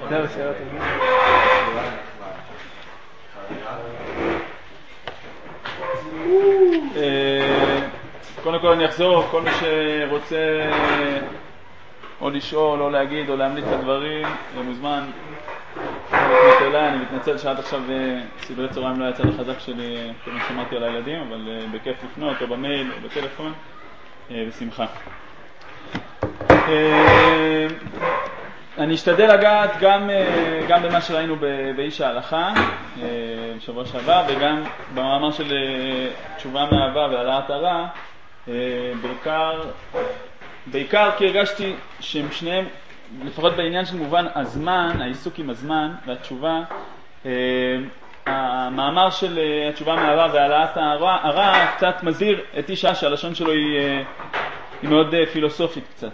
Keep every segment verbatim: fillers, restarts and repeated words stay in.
זהו, שאלות. קודם כל אני אחזור, כל מי שרוצה או לשאול או להגיד או להמליץ את הדברים, מוזמן לפנות אליי. אני מתנצל שעד עכשיו סדרי צהריים לא יצא לחזק שלי, כמו שמעתי על הילדים, אבל בכיף לפנות או במייל או בטלפון, בשמחה. אני אשתדל לגעת גם, גם במה שראינו באיש ההלכה בשבוע שעבר, וגם במאמר של תשובה מאהבה והעלאת הרע, בעיקר, בעיקר כי הרגשתי שהם שניהם, לפחות בעניין של מובן הזמן, העיסוק עם הזמן והתשובה, המאמר של התשובה מאהבה והעלאת הרע, הרע קצת מזהיר את איש שהלשון שלו היא, היא מאוד פילוסופית קצת.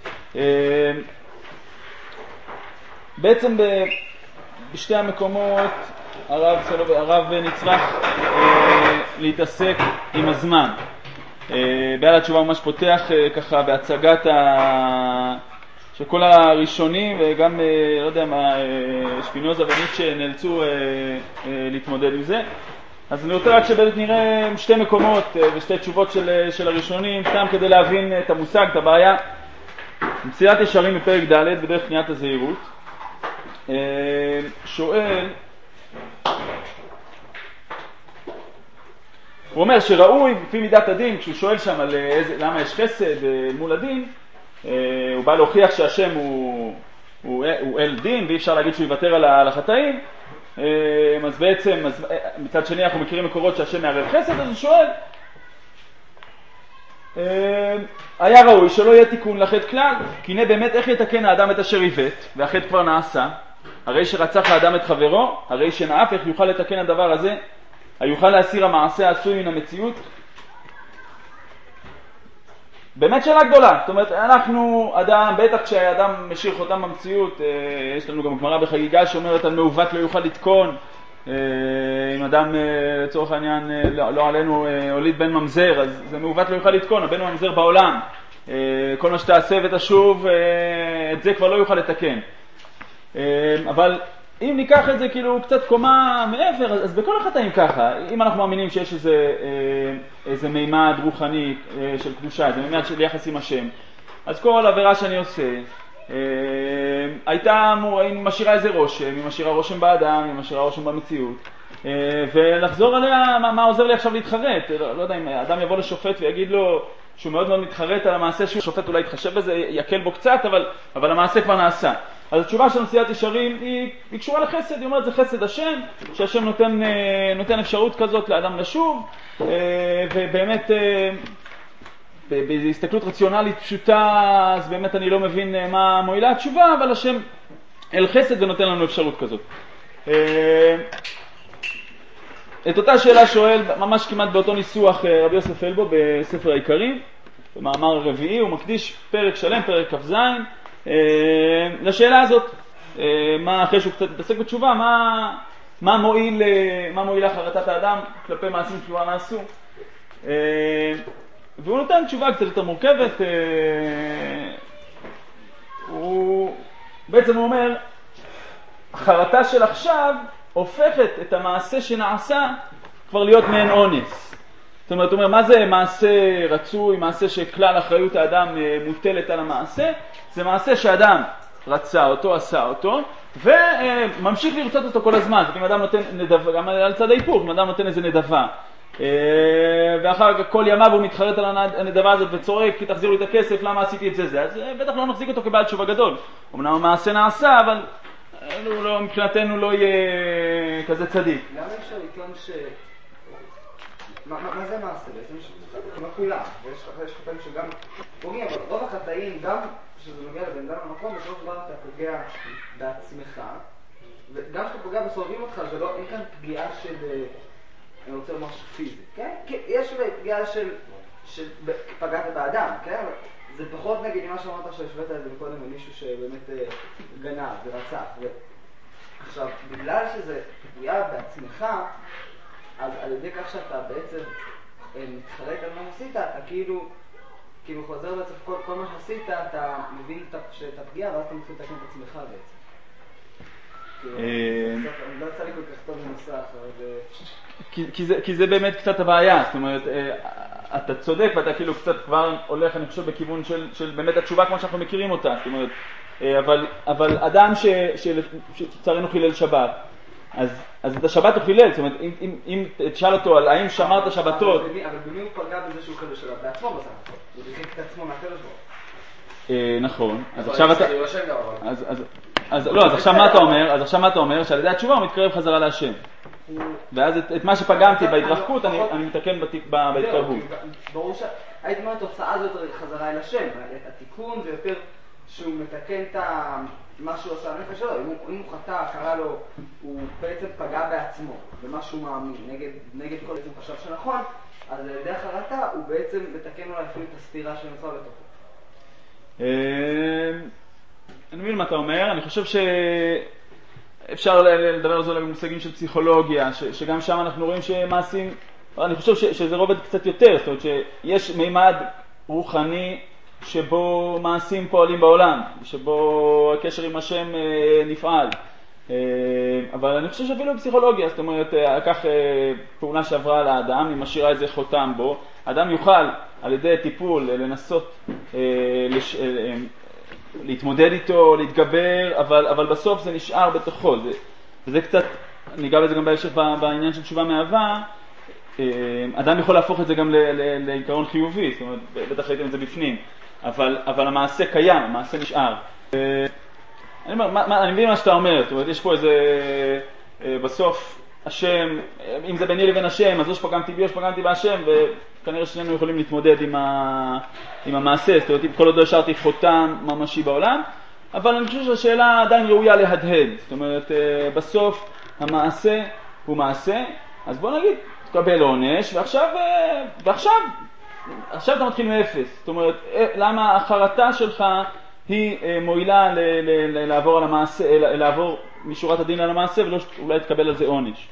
בעצם בשתי המקומות הרב, הרב נצטרך אה, להתעסק עם הזמן. אה, בעל התשובה ממש פותח אה, ככה בהצגת ה... שכל הראשונים וגם, אה, לא יודע מה, אה, שפינוזה וניטשה נאלצו אה, אה, להתמודד עם זה. אז אני רוצה רק שבאמת נראה שתי מקומות אה, ושתי תשובות של, של הראשונים, סתם כדי להבין את המושג, את הבעיה. מסירת ישרים בפרק ד' בדרך פניית הזהירות. שואל, הוא אומר שראוי לפי מידת הדין, כשהוא שואל שם על איזה, למה יש חסד מול הדין, הוא בא להוכיח שהשם הוא, הוא, הוא אל דין ואי אפשר להגיד שהוא יוותר על החטאים. אז בעצם, אז מצד שני אנחנו מכירים מקורות שהשם מערב חסד, אז הוא שואל, היה ראוי שלא יהיה תיקון לחטא כלל, כי הנה באמת איך יתקן האדם את אשר עיוות והחטא כבר נעשה, הרי שרצח האדם את חברו, הרי שנאף איך יוכל לתקן הדבר הזה, היוכל להסיר המעשה העשוי מן המציאות. באמת שאלה גדולה, זאת אומרת אנחנו אדם, בטח כשהאדם משאיר חותם במציאות, יש לנו גם גמרא בחגיגה שאומרת על מעוות לא יוכל לתקון, אם אדם לצורך העניין לא, לא עלינו הוליד בן ממזר, אז זה מעוות לא יוכל לתקון, הבן ממזר בעולם, כל מה שתעשה ותשוב, את זה כבר לא יוכל לתקן. אבל אם ניקח את זה כאילו קצת קומה מעבר, אז בכל החטאים ככה, אם אנחנו מאמינים שיש איזה, איזה מימד רוחני של קדושה, איזה מימד של יחס עם השם, אז כל עבירה שאני עושה, הייתה משאירה איזה רושם, היא משאירה רושם באדם, היא משאירה רושם במציאות, ולחזור עליה, מה, מה עוזר לי עכשיו להתחרט? לא, לא יודע אם אדם יבוא לשופט ויגיד לו שהוא מאוד מאוד מתחרט על המעשה, שהוא שופט אולי יתחשב בזה, יקל בו קצת, אבל, אבל המעשה כבר נעשה. אז התשובה של מסירת ישרים היא, היא קשורה לחסד, היא אומרת זה חסד השם, שהשם נותן, נותן אפשרות כזאת לאדם לשוב, ובאמת בהסתכלות רציונלית פשוטה, אז באמת אני לא מבין מה מועילה התשובה, אבל השם אל חסד ונותן לנו אפשרות כזאת. את אותה שאלה שואל ממש כמעט באותו ניסוח רבי יוסף אלבו בספר העיקרים, במאמר הרביעי, הוא מקדיש פרק שלם, פרק כ"ז, לשאלה הזאת, מה אחרי שהוא קצת מתעסק בתשובה, מה, מה מועיל, מה מועילה חרטת האדם כלפי מעשים שכבר נעשו. והוא נותן תשובה קצת יותר מורכבת. הוא, בעצם הוא אומר, החרטה של עכשיו הופכת את המעשה שנעשה כבר להיות מעין אונס. זאת אומרת, הוא אומר, מה זה מעשה רצוי, מעשה שכלל אחריות האדם מוטלת על המעשה? זה מעשה שאדם רצה אותו, עשה אותו, וממשיך לרצות אותו כל הזמן. זאת אומרת, אם אדם נותן נדבה, גם על צד ההיפוך, אם אדם נותן איזה נדבה, ואחר כך כל ימיו הוא מתחרט על הנדבה הזאת וצורק, כי תחזירו לי את הכסף, למה עשיתי את זה זה? אז בטח לא נחזיק אותו כבעל תשובה גדול. אמנם המעשה נעשה, אבל לא, מבחינתנו לא יהיה כזה צדיק. למה אפשר לטעון ש... מה, מה זה מעשה בעצם? כמו כולם, ויש חטאים שגם פוגעים, אבל רוב החטאים, גם כשזה נוגע לבן אדם במקום, בסופו של דבר אתה פוגע בעצמך, וגם כשאתה פוגע בסובבים אותך, זה לא, אין כאן פגיעה של, אני רוצה לומר פיזית, כן? יש פגיעה של, שפגעת באדם, כן? זה פחות נגיד מה שאמרת עכשיו, שבאת את זה מקודם למישהו שבאמת גנב ורצח. עכשיו, בגלל שזה פגיעה בעצמך, אז על ידי כך שאתה בעצם מתחרט על מה עשית, אתה כאילו, כאילו חוזר בעצם כל, כל מה שעשית, אתה מבין את הפגיעה, ואז אתה מתחיל לתקן את עצמך בעצם. אני לא יצא לי כל כך טוב מנוסח, אבל זה... כי זה באמת קצת הבעיה, זאת אומרת, אתה צודק ואתה כאילו קצת כבר הולך, אני חושב, בכיוון של באמת התשובה כמו שאנחנו מכירים אותה, זאת אומרת, אבל אדם שצרינו חילל שבת, אז את השבת הוא חילל, זאת אומרת, אם תשאל אותו על האם שמרת שבתות... אבל במי הוא פגע בזה שהוא חילל שבת? בעצמו בסך הכל, הוא דחיק את עצמו מהקדוש ברוך הוא. נכון, אז עכשיו אתה... אז לא, אז עכשיו מה אתה אומר? אז עכשיו מה אתה אומר? שעל ידי התשובה הוא מתקרב חזרה להשם. ואז את מה שפגמתי בהתרחקות אני מתקן בהתקרבות. ברור שהייתי אומר, התוצאה זאת חזרה אל השם. התיקון זה יותר שהוא מתקן את מה שהוא עושה הנפש שלו. אם הוא חטא, קרא לו, הוא בעצם פגע בעצמו במה שהוא מאמין, נגד כל עצם חשב שנכון, אז על ידי החרטה הוא בעצם מתקן אולי אפילו את הסתירה שנוצרה בתוכו. אני מבין מה אתה אומר, אני חושב שאפשר לדבר על זה במושגים של פסיכולוגיה, שגם שם אנחנו רואים שמעשים, אני חושב שזה רובד קצת יותר, זאת אומרת שיש מימד רוחני שבו מעשים פועלים בעולם, שבו הקשר עם השם נפעל, אבל אני חושב שאפילו בפסיכולוגיה, זאת אומרת, כך פעולה שעברה על האדם, היא משאירה איזה חותם בו, האדם יוכל על ידי טיפול לנסות לש... להתמודד איתו, להתגבר, אבל, אבל בסוף זה נשאר בתוכו. זה, וזה קצת, ניגע בזה גם בהמשך בעניין של תשובה מאהבה, אדם יכול להפוך את זה גם ל, ל, לעיקרון חיובי, זאת אומרת, בטח ראיתם את זה בפנים, אבל, אבל המעשה קיים, המעשה נשאר. אני, אומר, מה, אני מבין מה שאתה אומר, זאת אומרת, יש פה איזה, בסוף, השם, אם זה ביני לבין השם, אז לא שפגמתי בי או שפגמתי בהשם, וכנראה שנינו יכולים להתמודד עם, ה... עם המעשה, זאת אומרת, כל עוד לא השארתי חותם ממשי בעולם, אבל אני חושב שהשאלה עדיין ראויה להדהד, זאת אומרת, בסוף המעשה הוא מעשה, אז בוא נגיד, תקבל עונש, ועכשיו, ועכשיו, עכשיו אתה מתחיל מאפס, זאת אומרת, למה החרטה שלך היא מועילה ל... ל... לעבור על המעשה, לעבור משורת הדין על המעשה, ולא אולי תקבל על זה עונש.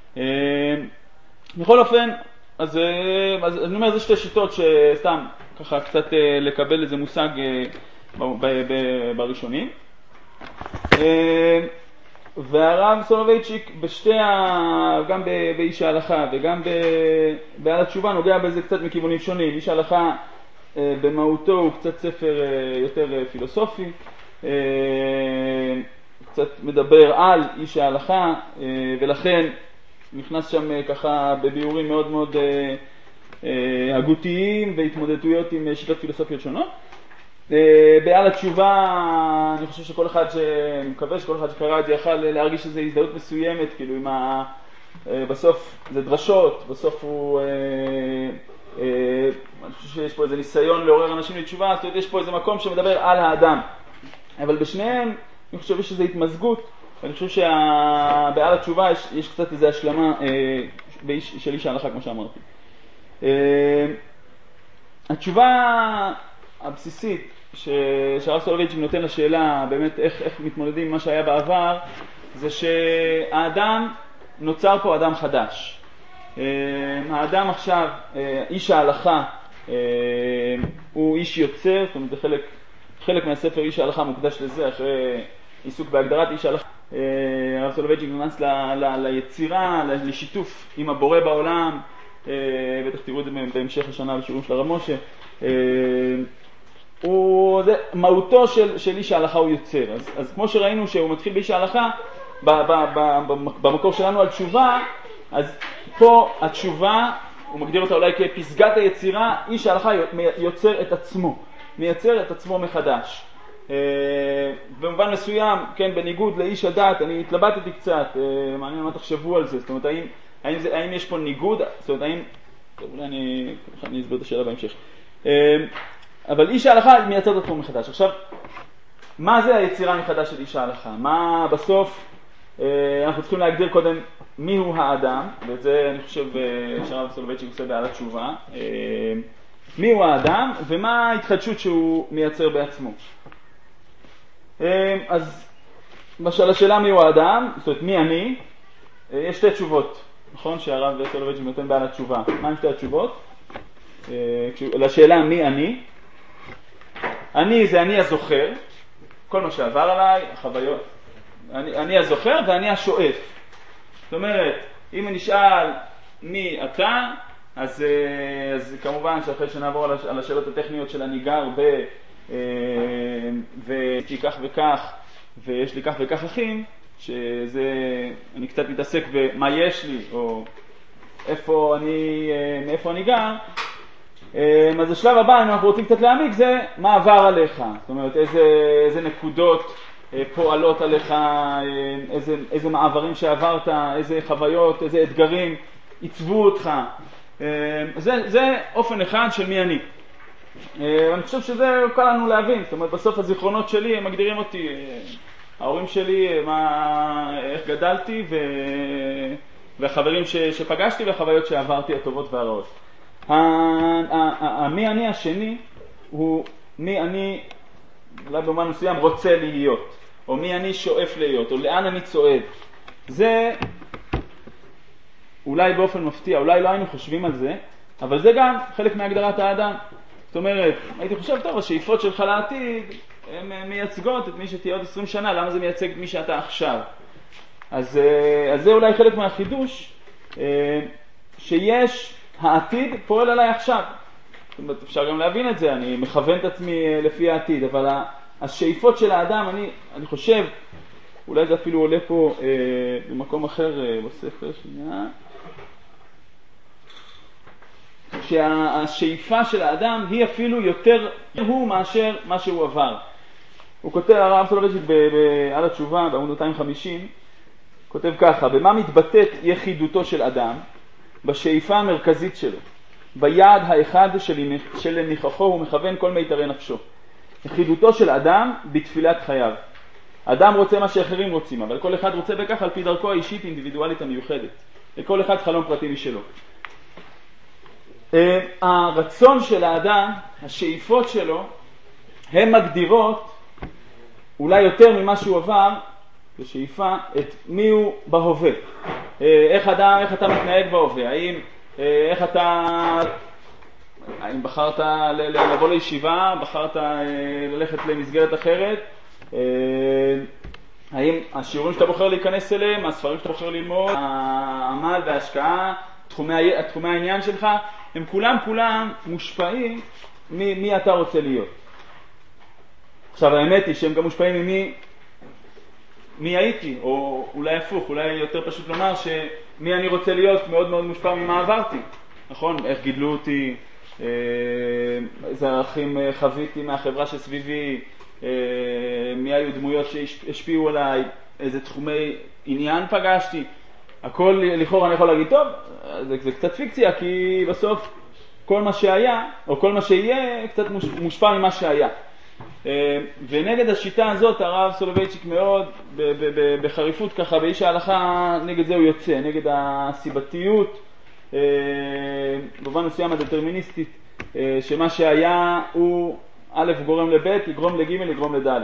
בכל אופן, אז, אז אני אומר, זה שתי שיטות שסתם ככה קצת לקבל איזה מושג בראשונים. והרב סולובייצ'יק בשתי, גם באיש ההלכה וגם בעל התשובה נוגע בזה קצת מכיוונים שונים. איש ההלכה במהותו הוא קצת ספר יותר פילוסופי, קצת מדבר על איש ההלכה, ולכן נכנס שם ככה בביאורים מאוד מאוד הגותיים והתמודדויות עם שיטות פילוסופיות שונות. בעל התשובה, אני חושב שכל אחד, אני מקווה שכל אחד שקרא את זה יכל להרגיש איזו הזדהות מסוימת, כאילו עם ה... בסוף זה דרשות, בסוף הוא... אני חושב שיש פה איזה ניסיון לעורר אנשים לתשובה, זאת אומרת, יש פה איזה מקום שמדבר על האדם. אבל בשניהם, אני חושב שיש איזו התמזגות, ואני חושב שבעל התשובה יש, יש קצת איזו השלמה אה, של איש ההלכה, כמו שאמרתי. אה, התשובה הבסיסית שהרב סולובייצ'יק נותן לשאלה באמת איך, איך מתמודדים עם מה שהיה בעבר, זה שהאדם נוצר פה אדם חדש. אה, האדם עכשיו, אה, איש ההלכה, אה, הוא איש יוצר, זאת אומרת זה חלק, חלק מהספר איש ההלכה מוקדש לזה, אחרי עיסוק בהגדרת איש ההלכה. הרב סולובייצ'יק נכנס ליצירה, לשיתוף עם הבורא בעולם, בטח תראו את זה בהמשך השנה בשיעורים של הרב משה. הוא, זה, מהותו של, של איש ההלכה הוא יוצר. אז, אז כמו שראינו שהוא מתחיל באיש ההלכה, ב, ב, ב, ב, במקור שלנו על תשובה, אז פה התשובה, הוא מגדיר אותה אולי כפסגת היצירה, איש ההלכה יוצר את עצמו, מייצר את עצמו מחדש. במובן מסוים, כן, בניגוד לאיש הדת, אני התלבטתי קצת, מעניין מה תחשבו על זה, זאת אומרת, האם, האם, זה, האם יש פה ניגוד, זאת אומרת, האם, אולי אני, אני אסביר את השאלה בהמשך. אבל איש ההלכה מייצר את עצמו מחדש. עכשיו, מה זה היצירה מחדש של איש ההלכה? מה בסוף, אנחנו צריכים להגדיר קודם מיהו האדם, ואת זה אני חושב שהרב סולובייצ'יק עושה בעל התשובה, מיהו האדם ומה ההתחדשות שהוא מייצר בעצמו. אז בשאלה השאלה מיהו האדם, זאת אומרת מי אני, יש שתי תשובות, נכון? שהרב סולובייצ'יק נותן בעל התשובה. מה עם שתי התשובות? לשאלה מי אני, אני זה אני הזוכר, כל מה שעבר עליי, החוויות, אני, אני הזוכר ואני השואף. זאת אומרת, אם נשאל מי אתה, אז, אז כמובן שאחרי שנעבור על השאלות הטכניות של אני גר ב... ויש לי כך וכך, ויש לי כך וכך אחים, שזה, אני קצת מתעסק במה יש לי, או איפה אני, מאיפה אני גר. אז השלב הבא, אם אנחנו רוצים קצת להעמיק, זה מה עבר עליך. זאת אומרת, איזה, איזה נקודות פועלות עליך, איזה, איזה מעברים שעברת, איזה חוויות, איזה אתגרים עיצבו אותך. זה, זה אופן אחד של מי אני. אני חושב שזה קל לנו להבין. זאת אומרת, בסוף הזיכרונות שלי, הם מגדירים אותי, ההורים שלי, מה, איך גדלתי, ו, והחברים ש, שפגשתי, והחוויות שעברתי, הטובות והרעות. המי אני השני הוא מי אני, אולי במובן מסוים, רוצה להיות, או מי אני שואף להיות, או לאן אני צועד. זה אולי באופן מפתיע, אולי לא היינו חושבים על זה, אבל זה גם חלק מהגדרת האדם. זאת אומרת, הייתי חושב, טוב, השאיפות שלך לעתיד הן מייצגות את מי שתהיה עוד עשרים שנה, למה זה מייצג את מי שאתה עכשיו? אז, אז זה אולי חלק מהחידוש, שיש העתיד פועל עליי עכשיו. זאת אומרת, אפשר גם להבין את זה, אני מכוון את עצמי לפי העתיד, אבל השאיפות של האדם, אני, אני חושב, אולי זה אפילו עולה פה אה, במקום אחר אה, בספר, שנייה, שהשאיפה של האדם היא אפילו יותר הוא מאשר מה שהוא עבר. הוא כותב, הרב סולובייצ'יק על התשובה, בעמוד מאתיים וחמישים, כותב ככה, במה מתבטאת יחידותו של אדם? בשאיפה המרכזית שלו, ביעד האחד של, של ניחחו הוא מכוון כל מיתרי נפשו. יחידותו של אדם בתפילת חייו. אדם רוצה מה שאחרים רוצים, אבל כל אחד רוצה בכך על פי דרכו האישית אינדיבידואלית המיוחדת. לכל אחד חלום פרטי משלו. הרצון של האדם, השאיפות שלו, הן מגדירות, אולי יותר ממה שהוא עבר, בשאיפה, את מי הוא בהווה. איך אדם, איך אתה מתנהג בהווה? האם, איך אתה, האם בחרת לבוא לישיבה, בחרת ללכת למסגרת אחרת? האם השיעורים שאתה בוחר להיכנס אליהם, הספרים שאתה בוחר ללמוד, העמל וההשקעה, תחומי, תחומי העניין שלך, הם כולם כולם מושפעים ממי אתה רוצה להיות. עכשיו האמת היא שהם גם מושפעים ממי מי הייתי, או אולי הפוך, אולי יותר פשוט לומר שמי אני רוצה להיות מאוד מאוד מושפע ממה עברתי. נכון? איך גידלו אותי, איזה ערכים חוויתי מהחברה שסביבי, מי היו דמויות שהשפיעו עליי, איזה תחומי עניין פגשתי. הכל לכאורה אני יכול להגיד, טוב, זה, זה קצת פיקציה, כי בסוף כל מה שהיה, או כל מה שיהיה, קצת מושפע ממה שהיה. ונגד השיטה הזאת, הרב סולובייצ'יק מאוד, בחריפות ככה, באיש ההלכה, נגד זה הוא יוצא, נגד הסיבתיות, במובן מסוים הדטרמיניסטית, שמה שהיה הוא א' גורם לב', יגרום לג', יגרום לד'.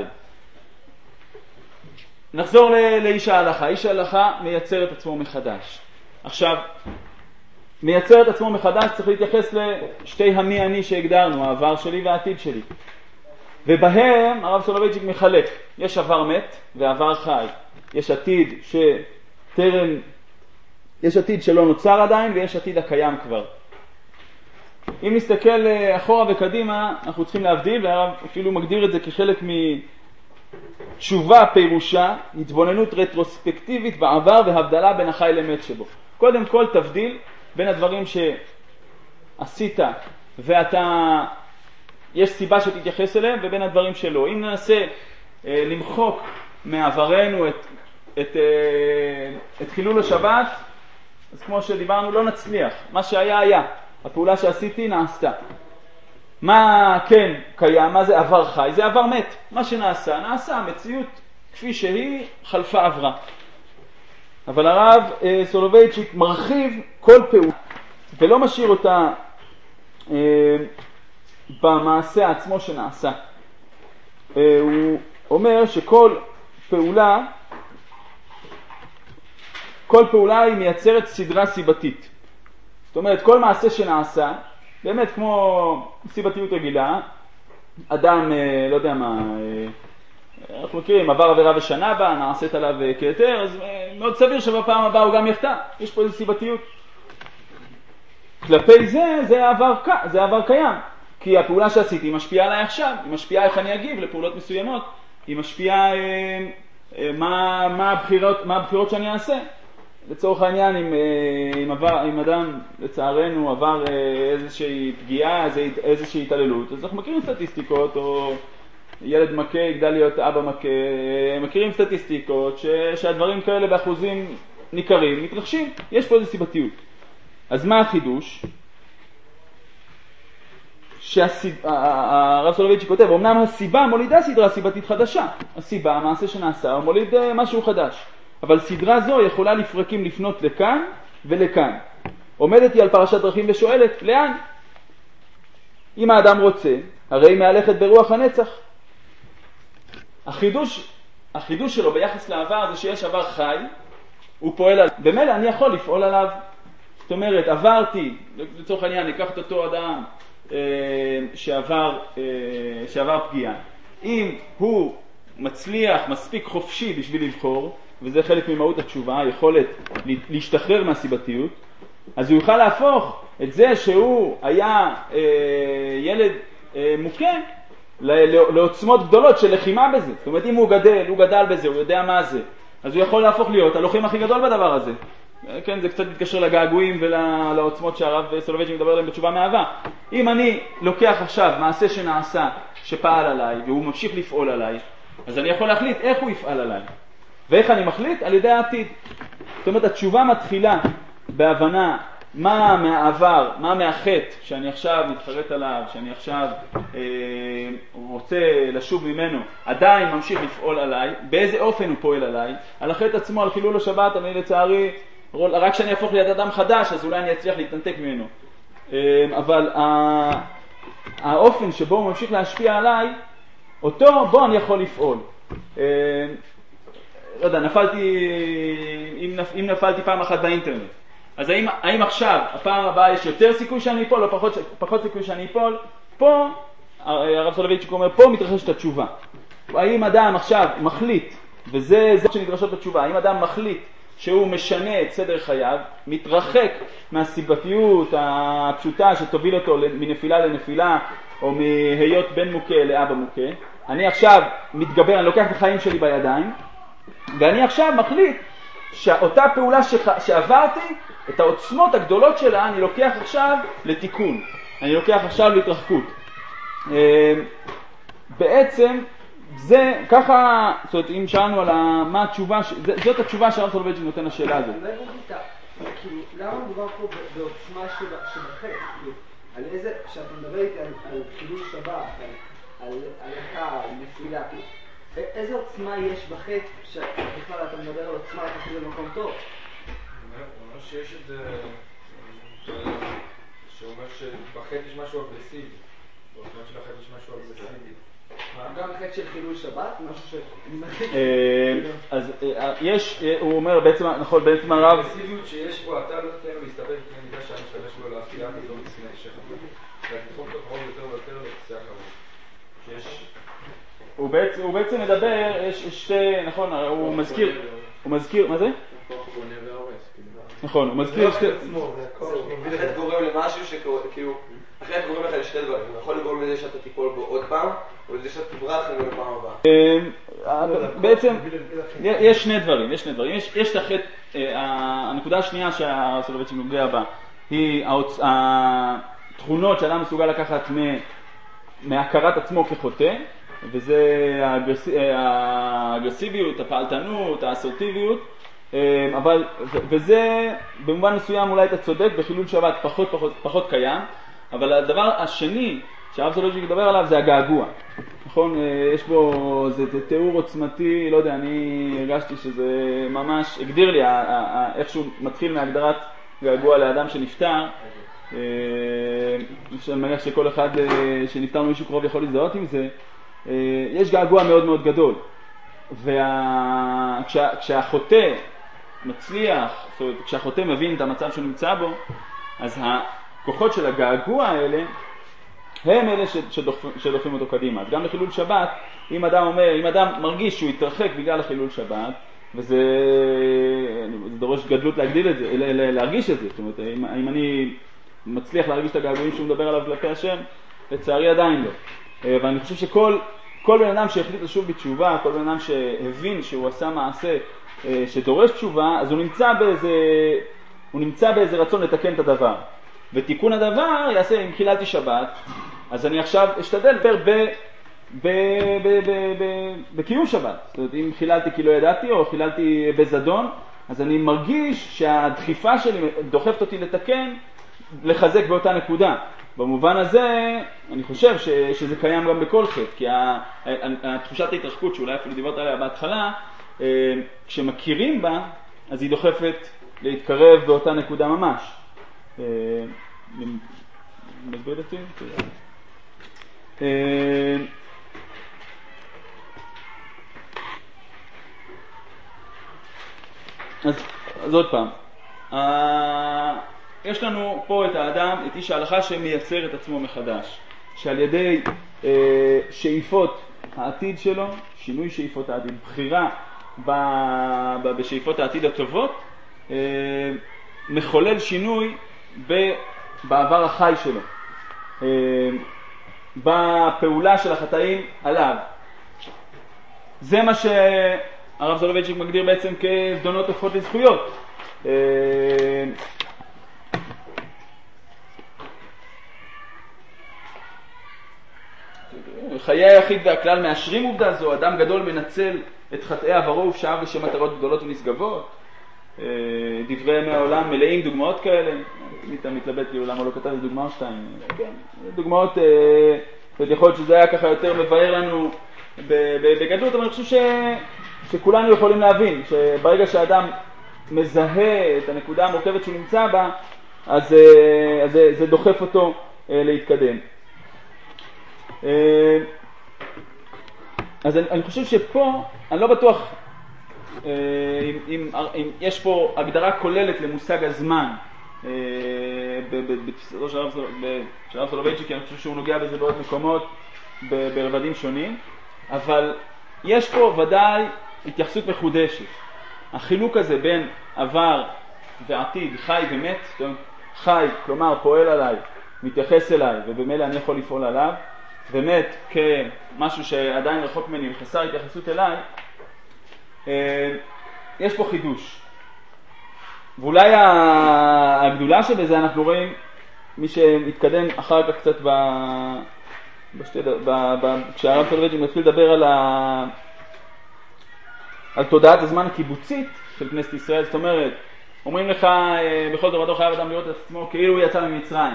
נחזור לאיש ההלכה. איש ההלכה מייצר את עצמו מחדש. עכשיו, מייצר את עצמו מחדש צריך להתייחס לשתי המי אני שהגדרנו, העבר שלי והעתיד שלי. ובהם הרב סולובייצ'יק מחלק. יש עבר מת ועבר חי. יש עתיד שטרם, יש עתיד שלא נוצר עדיין ויש עתיד הקיים כבר. אם נסתכל אחורה וקדימה, אנחנו צריכים להבדיל, והרב אפילו מגדיר את זה כחלק מתשובה פירושה, התבוננות רטרוספקטיבית בעבר והבדלה בין החי למת שבו. קודם כל תבדיל בין הדברים שעשית ואתה, יש סיבה שתתייחס אליהם, ובין הדברים שלא. אם ננסה אה, למחוק מעברנו את, את, אה, את חילול השבת, אז כמו שדיברנו לא נצליח. מה שהיה היה, הפעולה שעשיתי נעשתה. מה כן קיים, מה זה עבר חי? זה עבר מת. מה שנעשה, נעשה. המציאות כפי שהיא חלפה עברה. אבל הרב אה, סולובייצ'יק מרחיב כל פעולה, ולא משאיר אותה אה, במעשה עצמו שנעשה. אה, הוא אומר שכל פעולה, כל פעולה היא מייצרת סדרה סיבתית. זאת אומרת, כל מעשה שנעשה, באמת כמו סיבתיות רגילה, אדם, לא יודע מה, אנחנו מכירים, עבר עבירה ושנה בה, נעשית עליו כהיתר, אז מאוד סביר שבפעם הבאה הוא גם יחטא. יש פה איזו סיבתיות. כלפי זה, זה עבר, זה עבר קיים. כי הפעולה שעשיתי היא משפיעה עליי עכשיו, היא משפיעה איך אני אגיב לפעולות מסוימות, היא משפיעה אה, אה, מה, מה, הבחירות, מה הבחירות שאני אעשה. לצורך העניין, אם, אה, אם, עבר, אם אדם לצערנו עבר אה, איזושהי פגיעה, איזושהי התעללות, אז אנחנו מכירים סטטיסטיקות, או ילד מכה יגדל להיות אבא מכה, מכירים סטטיסטיקות ש, שהדברים כאלה באחוזים ניכרים, מתרחשים, יש פה איזו סיבתיות. אז מה החידוש? שהרב סולובייצ'יק כותב, אמנם הסיבה מולידה סדרה סיבתית חדשה, הסיבה, המעשה שנעשה, הוא מוליד משהו חדש, אבל סדרה זו יכולה לפרקים לפנות לכאן ולכאן. עומדת היא על פרשת דרכים ושואלת, לאן? אם האדם רוצה, הרי היא מהלכת ברוח הנצח. החידוש, החידוש שלו ביחס לעבר זה שיש עבר חי, הוא פועל עליו, במילא אני יכול לפעול עליו. זאת אומרת, עברתי, לצורך העניין, ניקח את אותו אדם שעבר, שעבר פגיעה. אם הוא מצליח מספיק חופשי בשביל לבחור, וזה חלק ממהות התשובה, היכולת להשתחרר מהסיבתיות, אז הוא יוכל להפוך את זה שהוא היה ילד מוכה לעוצמות גדולות של לחימה בזה. זאת אומרת, אם הוא גדל, הוא גדל בזה, הוא יודע מה זה, אז הוא יכול להפוך להיות הלוחם הכי גדול בדבר הזה. כן, זה קצת מתקשר לגעגועים ולעוצמות שהרב סולובייצ'יק מדבר עליהם בתשובה מאהבה. אם אני לוקח עכשיו מעשה שנעשה, שפעל עליי, והוא ממשיך לפעול עליי, אז אני יכול להחליט איך הוא יפעל עליי. ואיך אני מחליט? על ידי העתיד. זאת אומרת, התשובה מתחילה בהבנה מה מהעבר, מה מהחטא שאני עכשיו מתחרט עליו, שאני עכשיו אה, רוצה לשוב ממנו, עדיין ממשיך לפעול עליי, באיזה אופן הוא פועל עליי. על החטא עצמו, על חילול השבת, אני לצערי, רק כשאני אהפוך ליד אדם חדש, אז אולי אני אצליח להתנתק ממנו. אבל האופן שבו הוא ממשיך להשפיע עליי, אותו בו אני יכול לפעול. לא יודע, נפלתי, אם, נפ, אם נפלתי פעם אחת באינטרנט, אז האם, האם עכשיו, הפעם הבאה יש יותר סיכוי שאני אפול, או פחות, פחות סיכוי שאני אפול? פה, הרב סולובייצ'יק אומר, פה מתרחשת התשובה. האם אדם עכשיו מחליט, וזה זה שנדרשות בתשובה, האם אדם מחליט שהוא משנה את סדר חייו, מתרחק מהסיבתיות הפשוטה שתוביל אותו מנפילה לנפילה, או מהיות בן מוכה לאבא מוכה. אני עכשיו מתגבר, אני לוקח את החיים שלי בידיים, ואני עכשיו מחליט שאותה פעולה שח... שעברתי, את העוצמות הגדולות שלה, אני לוקח עכשיו לתיקון. אני לוקח עכשיו להתרחקות. בעצם, זה ככה, זאת אומרת, אם שאלנו על מה התשובה, זאת התשובה שהרב סולובייצ'יק נותן לשאלה הזאת. למה מדובר פה בעוצמה שבחטא? על איזה, כשאתה מדבר איתי על חילול שבת, על הלכה, על נפילה, איזה עוצמה יש בחטא שבכלל אתה מדבר על עוצמה לתחיל למקום טוב? הוא אומר שיש את זה, שאומר שבחטא יש משהו אגרסיבי, בעוצמה של החטא יש משהו אגרסיבי. גם חטא של חילול שבת, משהו ש... אז יש, הוא אומר בעצם, נכון, בעצם הרב... האגרסיביות שיש פה, אתה לא תתן לו להסתבך לפני מידה שאני משתמש בו להפתיעה כזו לפני שחר. ולתחום את הקרוב יותר ויותר לקצה הקרוב. שיש... הוא בעצם מדבר, יש שתי, נכון, הוא מזכיר, הוא מזכיר, מה זה? נכון, הוא מזכיר שתי... החטא גורם למשהו שכאילו, החטא גורם לך לשתי דברים, הוא יכול לגרום לזה שאתה תיפול בו עוד פעם, או לזה שאתה תברח ממנו פעם הבאה. בעצם, יש שני דברים, יש שני דברים, יש את החטא, הנקודה השנייה שהסולובייצ'יק נוגע בה, היא התכונות שאדם מסוגל לקחת מהכרת עצמו כחוטא, וזה האגרסיביות, הפעלתנות, האסרטיביות, אבל, וזה במובן מסוים אולי אתה צודק, בחילול שבת פחות, פחות, פחות קיים, אבל הדבר השני שהרב סולובייצ'יק מדבר עליו זה הגעגוע. נכון, יש בו, זה, זה תיאור עוצמתי, לא יודע, אני הרגשתי שזה ממש, הגדיר לי איכשהו מתחיל מהגדרת געגוע לאדם שנפטר, אני מניח שכל אחד שנפטר ממישהו קרוב יכול להזדהות עם זה, יש געגוע מאוד מאוד גדול, וכשהחוטא מצליח, זאת אומרת, כשהחוטא מבין את המצב שהוא נמצא בו, אז הכוחות של הגעגוע האלה הם אלה שדוחפים, שדוחפים אותו קדימה. אז גם לחילול שבת, אם אדם אומר, אם אדם מרגיש שהוא יתרחק בגלל החילול שבת, וזה זה דורש גדלות להגדיל את זה, להרגיש את זה. זאת אומרת, אם, אם אני מצליח להרגיש את הגעגועים שהוא מדבר עליו כלפי השם, לצערי עדיין לא. ואני חושב שכל כל בן אדם שהחליט לשוב בתשובה, כל בן אדם שהבין שהוא עשה מעשה שדורש תשובה, אז הוא נמצא באיזה, הוא נמצא באיזה רצון לתקן את הדבר. ותיקון הדבר יעשה, אם חיללתי שבת, אז אני עכשיו אשתדל ב... ב... ב... ב... ב... ב... בקיום שבת. זאת אומרת, אם חיללתי כי לא ידעתי, או חיללתי בזדון, אז אני מרגיש שהדחיפה שלי דוחפת אותי לתקן, לחזק באותה נקודה. במובן הזה, אני חושב ש... שזה קיים גם בכל חטא, כי התחושת ההתרחקות, שאולי אפילו דיברת עליה בהתחלה, כשמכירים בה, אז היא דוחפת להתקרב באותה נקודה ממש. מסביר אותי? אז, אז עוד פעם, יש לנו פה את האדם, את איש ההלכה שמייצר את עצמו מחדש, שעל ידי שאיפות העתיד שלו, שינוי שאיפות העתיד, בחירה בשאיפות העתיד הטובות, מחולל שינוי בעבר החי שלו, בפעולה של החטאים עליו. זה מה שהרב סולובייצ'יק מגדיר בעצם כזדונות הופכות לזכויות. חיי היחיד והכלל מאשרים עובדה זו, אדם גדול מנצל את חטאי עברו ופשעיו לשם מטרות גדולות ונשגבות. דברי ימי העולם מלאים דוגמאות כאלה. אתה מתלבט לי עולם או לא כתב דוגמה או שתיים. דוגמאות, יכול להיות שזה היה ככה יותר מבאר לנו בגדלות, אבל אני חושב ש... שכולנו יכולים להבין שברגע שהאדם מזהה את הנקודה המורכבת שהוא נמצא בה, אז, אז זה, זה דוחף אותו להתקדם. אז אני, אני חושב שפה, אני לא בטוח אם, אם, אם יש פה הגדרה כוללת למושג הזמן בתפיסתו של הרב סולובייצ'יק, כי אני חושב שהוא נוגע בזה בעוד מקומות ברבדים שונים, אבל יש פה ודאי התייחסות מחודשת. החילוק הזה בין עבר ועתיד, חי ומת, חי, כלומר פועל עליי, מתייחס אליי ובמילא אני יכול לפעול עליו, ומת כמשהו שעדיין רחוק ממני וחסר התייחסות אליי, יש פה חידוש. ואולי הגדולה שבזה אנחנו רואים מי שמתקדם אחר כך קצת ב... בשתי... ב... ב... כשהרב סולובייצ'יק מתחיל לדבר על, ה... על תודעת הזמן הקיבוצית של כנסת ישראל. זאת אומרת, אומרים לך בכל תורתו חייב אדם לראות את עצמו כאילו הוא יצא ממצרים.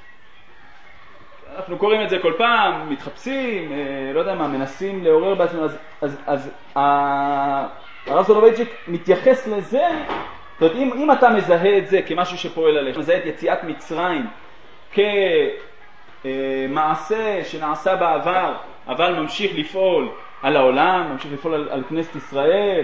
אנחנו קוראים את זה כל פעם, מתחפשים, לא יודע מה, מנסים לעורר בעצמנו. אז, אז, אז הרב סולובייצ'יק מתייחס לזה. זאת אומרת, אם, אם אתה מזהה את זה כמשהו שפועל עליך, מזהה את יציאת מצרים כמעשה שנעשה בעבר, אבל ממשיך לפעול על העולם, ממשיך לפעול על, על כנסת ישראל,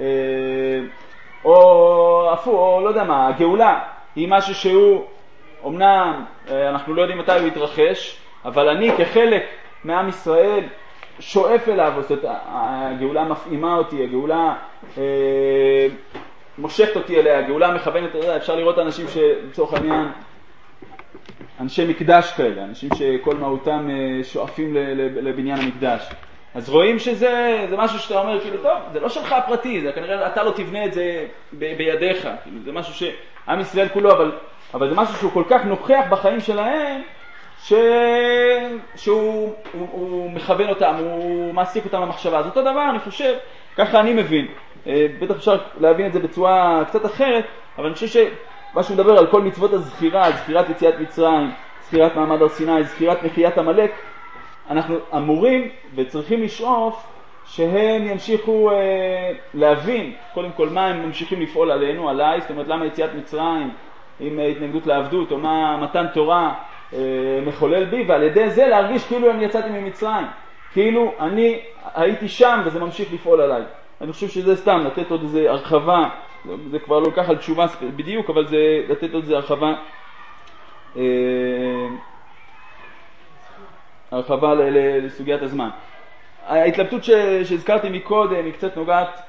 או אפילו, או לא יודע מה, הגאולה היא משהו שהוא, אמנם אנחנו לא יודעים מתי הוא יתרחש, אבל אני כחלק מעם ישראל שואף אליו. זאת אומרת, הגאולה מפעימה אותי, הגאולה אה, מושכת אותי אליה, הגאולה מכוונת, אפשר לראות אנשים שבצורך העניין, אנשי מקדש כאלה, אנשים שכל מהותם שואפים לבניין המקדש. אז רואים שזה זה משהו שאתה אומר, כאילו, טוב, זה לא שלך הפרטי, זה כנראה אתה לא תבנה את זה ב, בידיך, כאילו, זה משהו שעם ישראל כולו, אבל, אבל זה משהו שהוא כל כך נוכח בחיים שלהם, ש... שהוא הוא, הוא מכוון אותם, הוא מעסיק אותם במחשבה. אז אותו דבר, אני חושב, ככה אני מבין. בטח אפשר להבין את זה בצורה קצת אחרת, אבל אני חושב שמה שמדבר על כל מצוות הזכירה, זכירת יציאת מצרים, זכירת מעמד הר סיני, זכירת מחיית עמלק, אנחנו אמורים וצריכים לשאוף שהם ימשיכו אה, להבין קודם כל מה הם ממשיכים לפעול עלינו, עליי. זאת אומרת, למה יציאת מצרים עם התנגדות לעבדות, או מה מתן תורה אה, מחולל בי, ועל ידי זה להרגיש כאילו אני יצאתי ממצרים, כאילו אני הייתי שם וזה ממשיך לפעול עליי. אני חושב שזה סתם לתת עוד איזה הרחבה, זה כבר לא כך על תשובה בדיוק, אבל זה לתת עוד איזה הרחבה. אה, הרחבה לסוגיית הזמן. ההתלבטות שהזכרתי מקודם היא קצת נוגעת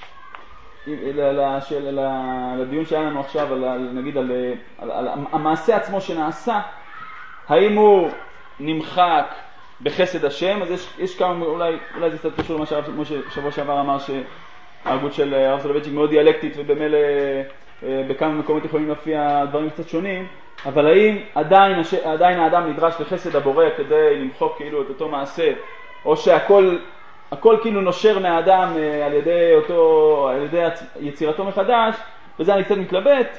לדיון שהיה לנו עכשיו, נגיד על, על, על המעשה עצמו שנעשה, האם הוא נמחק בחסד השם. אז יש, יש כמה, אולי, אולי זה קצת קשור למה שבוע שעבר אמר שההגות של הרב סולובייצ'יק מאוד דיאלקטית, ובמילא בכמה מקומות יכולים להופיע דברים קצת שונים, אבל האם עדיין, עדיין האדם נדרש לחסד הבורא כדי למחוק כאילו את אותו מעשה, או שהכל הכל כאילו נושר מהאדם על ידי אותו, על ידי יצירתו מחדש, וזה אני קצת מתלבט.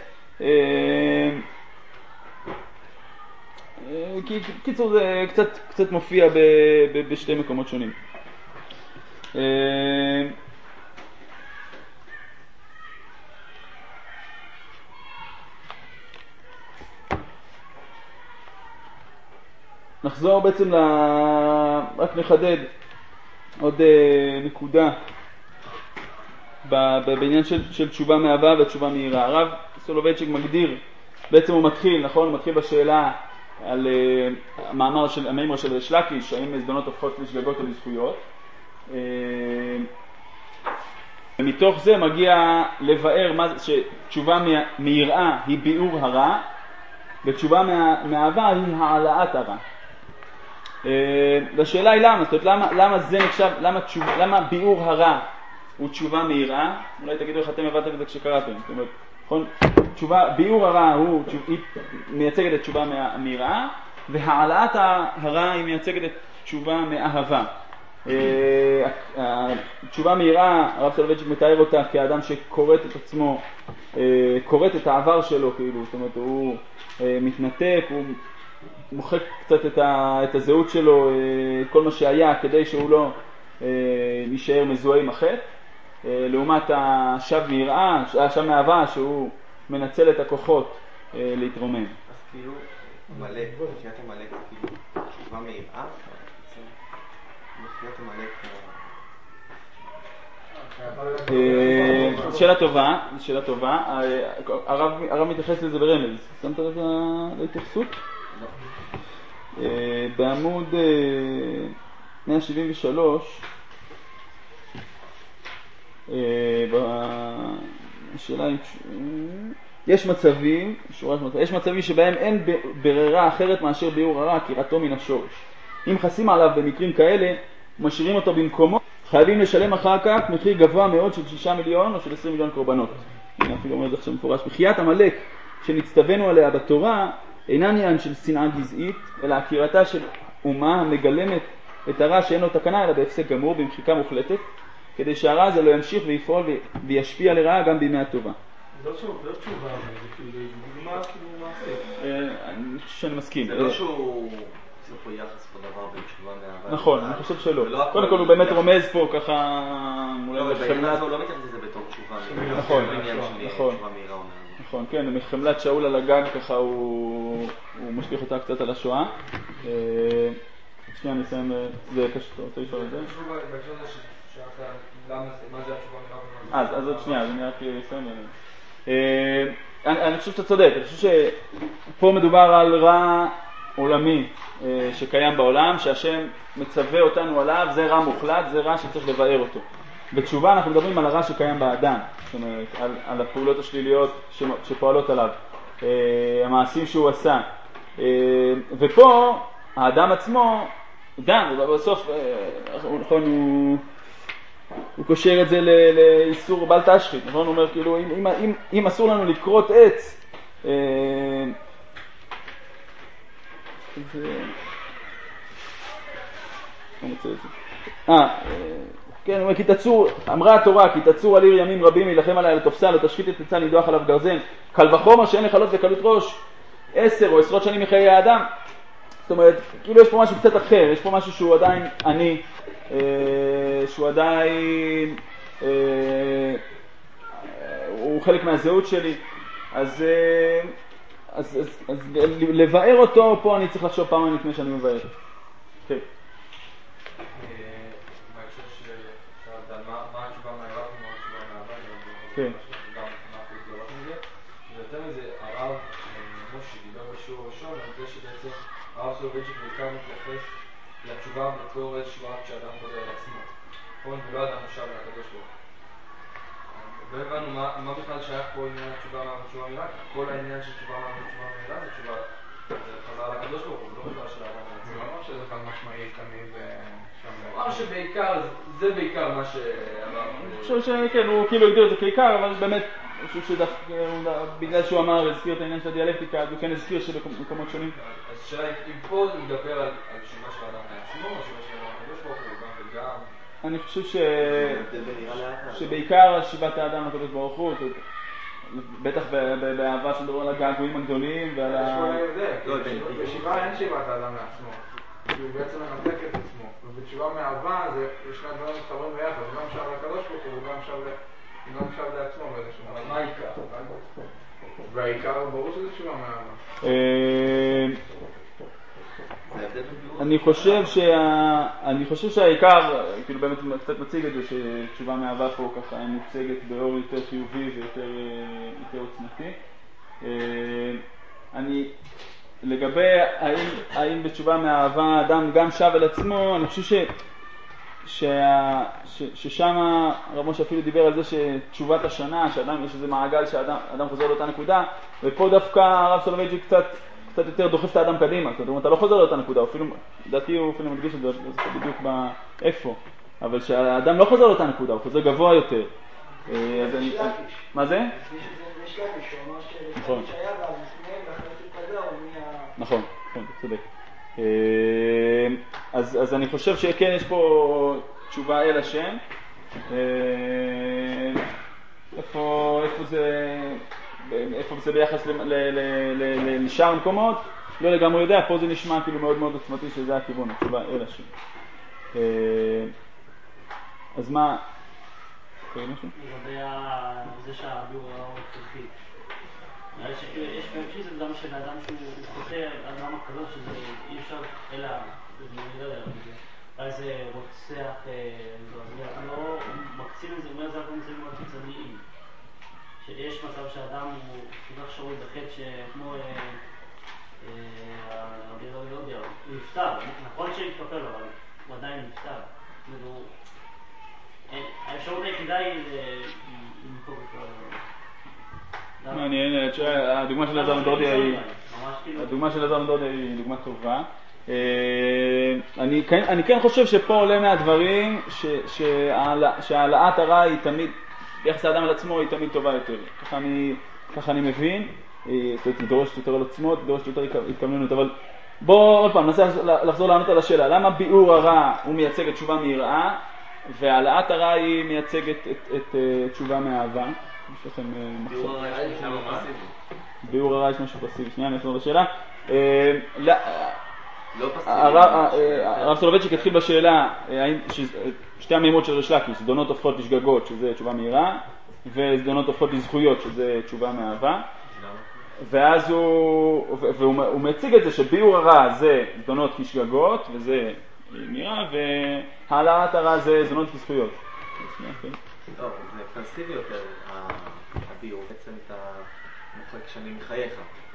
קיצור, זה קצת, קצת מופיע ב, ב, בשתי מקומות שונים. נחזור בעצם ל... רק נחדד עוד נקודה בעניין של, של תשובה מאהבה ותשובה מהירה. הרב סולובייצ'יק מגדיר, בעצם הוא מתחיל, נכון? הוא מתחיל בשאלה על uh, המאמר של המאמר של ריש לקיש, האם זדונות הופכות לשגגות או לזכויות. Uh, ומתוך זה מגיע לבאר מה, שתשובה מיראה היא ביאור הרע, ותשובה מאהבה היא העלאת הרע. Uh, והשאלה היא למה, זאת אומרת, למה, למה זה נחשב, למה, תשוב, למה ביאור הרע הוא תשובה מיראה? אולי תגידו איך אתם הבנתם את זה כשקראתם. זאת אומרת, נכון? תשובה, ביאור הרע הוא, היא מייצגת את תשובה מיראה, והעלאת הרע היא מייצגת את תשובה מאהבה. התשובה מיראה, הרב סולובייצ'יק מתאר אותה כאדם שקוראת את עצמו, קוראת את העבר שלו, כאילו, זאת אומרת, הוא מתנתק, הוא מוחק קצת את, ה, את הזהות שלו, כל מה שהיה, כדי שהוא לא נשאר מזוהה עם החטא. לעומת השב מיראה, השב מאהבה, שהוא מנצל את הכוחות להתרומם. אז כאילו, מלאק, מחיית המלאק, כאילו, תשובה מיראה? מחיית המלאק... שאלה טובה, שאלה טובה. הרב מתייחס לזה ברמז. שמת לזה להתייחסות? בעמוד מאה שבעים ושלוש, השאלה היא, יש מצבים, יש מצבים שבהם אין ברירה אחרת מאשר ביאור הרע, קירתו מן השורש. אם חסים עליו במקרים כאלה, משאירים אותו במקומו, חייבים לשלם אחר כך מחיר גבוה מאוד של שישה מיליון או של עשרים מיליון קורבנות. אני אפילו אומר את זה עכשיו מפורש. מחיית המלאק שנצטווינו עליה בתורה אינה עניין של שנאה גזעית, אלא עקירתה של אומה המגלמת את הרע שאין לו תקנה, אלא בהפסק גמור, במחיקה מוחלטת, כדי שהרע הזה לא ימשיך ויפעול וישפיע לרעה גם בימי הטובה. זה לא תשובה, זה כאילו דוגמה, כאילו מעשה. אני חושב שאני מסכים. זה לא שהוא עושה פה יחס פה דבר בין תשובה מאהבה. נכון, אני חושב שלא. קודם כל הוא באמת רומז פה ככה... לא, בעניין הוא לא מתייחס לזה בתור תשובה. נכון, נכון. נכון, כן, מחמלת שאול על הגג ככה הוא משליך אותה קצת על השואה. שנייה, אני אסיים, זה קשור, אתה רוצה לשאול את זה? אז, אז עוד שנייה, אז אני רק אסיים. אני חושב שאתה צודק, אני חושב שפה מדובר על רע עולמי שקיים בעולם, שהשם מצווה אותנו עליו, זה רע מוחלט, זה רע שצריך לבאר אותו. בתשובה אנחנו מדברים על הרע שקיים באדם, זאת אומרת, על, על הפעולות השליליות שפועלות עליו, המעשים שהוא עשה. ופה האדם עצמו, גם, בסוף, נכון, הוא... הוא קושר את זה לאיסור בל תשחית, נכון? הוא אומר, כאילו, אם, אם, אם אסור לנו לקרות עץ, אה, זה... אני רוצה את זה. אה, כן, הוא אומר, כי תצור, אמרה התורה, כי תצור על עיר ימים רבים, ילחם עליה לתופסה, לא תשחית את עצה, נידוח עליו גרזן, קל וחומר שאין לחלות וקלות ראש, עשר או עשרות שנים מחיי האדם. זאת אומרת, כאילו יש פה משהו קצת אחר, יש פה משהו שהוא עדיין אני, אה, שהוא עדיין, אה, הוא חלק מהזהות שלי, אז, אה, אז, אז, אז לבאר אותו פה אני צריך לחשוב פעם לפני שאני מבאר. כן. כן. הרב סולובייצ'יק בעיקר מתייחס לתשובה בתור איזשהו אקט שאדם חוזר לעצמו. נכון? ולא אדם חושב לקדוש ברוך הוא. לא הבנו מה בכלל שייך פה עניין התשובה מהתשובה מהירה, כל העניין של תשובה מהתשובה מהירה זה תשובה חזר לקדוש ברוך הוא, לא בכלל של האדם לעצמו. זה לא אומר שזה חד משמעי תמיד שם. הוא אמר שבעיקר, זה בעיקר מה שאמרנו. אני חושב שכן, הוא כאילו הגדיר את זה כעיקר, אבל באמת, אני חושב שבגלל שהוא אמר, הזכיר את העניין של הדיאלקטיקה, אז הוא כן הזכיר שבמקומות שונים. אז שאלה, אם פה הוא מדבר על תשובה של האדם לעצמו, או תשובה של האדם לקדוש ברוך הוא, גם וגם. אני חושב ש... שבעיקר שיבת האדם לקדוש ברוך הוא, בטח באהבה שמדבר על הגעגועים הגדולים ועל ה... בשיבה אין שיבת האדם לעצמו, הוא בעצם מנתק את עצמו, ובתשובה מאהבה יש שני דברים מתחברים ביחד, הוא גם שב לקדוש ברוך הוא, הוא גם שב לעצמו באיזשהו אבל מה העיקר? והעיקר ברור שזה תשובה מאהבה. אני חושב שה... אני חושב שהעיקר, כאילו באמת קצת מציג את זה, שתשובה מאהבה פה ככה מוצגת באור יותר חיובי ויותר יותר עוצמתי. אני, לגבי האם, האם בתשובה מאהבה האדם גם שב אל עצמו, אני חושב ש... שה... ש... ששם הרב משה אפילו דיבר על זה שתשובת השנה, שאדם, יש איזה מעגל שאדם חוזר לאותה נקודה, ופה דווקא הרב סולובייצ'יק קצת קצת יותר דוחף את האדם קדימה, זאת אומרת, אתה לא חוזר לאותה נקודה, אפילו, לדעתי הוא אפילו מדגיש את זה, זה בדיוק באיפה, אבל שהאדם לא חוזר לאותה נקודה, הוא חוזר גבוה יותר. זה שליש. מה זה? זה שליש, הוא אמר שלפני שהיה והלפני ואחרי שתגע הוא נהיה... נכון, נכון, אתה צודק. אז אני חושב שכן יש פה תשובה אל השם. איפה זה... איפה זה ביחס לשאר המקומות, לא לגמרי יודע, פה זה נשמע כאילו מאוד מאוד עוצמתי שזה הכיוון, התשובה אל השם. אז מה? קוראים משהו? לגבי זה שהביאור הוא חלקי. נראה לי שיש באפשיזם גם של האדם שהוא חותר, האדם הקדוש, שזה אי אפשר אלא, אני לא יודע, אז זה רוצח, לא מקצין את זה, אומר זה אנחנו נמצאים מאוד קיצוניים. שיש מצב שהאדם הוא כל כך שרוי בחטא שכמו הרבי לא יודע, הוא נפטר, נכון שהתקפל אבל הוא עדיין נפטר. האפשרות היחידה היא למחוק את כל... מעניין, הדוגמה של עזר מדודי היא הדוגמה של עזר מדודי היא דוגמה טובה. אני כן חושב שפה עולה מהדברים שהעלאת הרע היא תמיד ביחס האדם על עצמו היא תמיד טובה יותר. ככה אני, ככה אני מבין, היא דורשת יותר על עצמות, דורשת יותר התכווננות, אבל בואו עוד פעם, ננסה לחזור לענות על השאלה, למה ביאור הרע הוא מייצג את תשובה מיראה, והעלאת הרע היא מייצגת את, את, את תשובה מאהבה? יש לכם מחשב. ביאור הרע יש משהו פסיבי, שנייה, אני אחזור לשאלה. לא פסיבי. הרב סולובייצ'יק התחיל בשאלה, שתי המימות של ריש לקיש, זדונות הופכות לשגגות, שזה תשובה מהירה, וזדונות הופכות לזכויות, שזה תשובה מאהבה. ואז הוא, והוא מציג את זה שביאור הרע זה זדונות כשגגות, וזה מהירה, והעלאת הרע זה זדונות כשזכויות. לא, זה פסיבי יותר, הביאור, בעצם אתה מוחק שאני מחייך.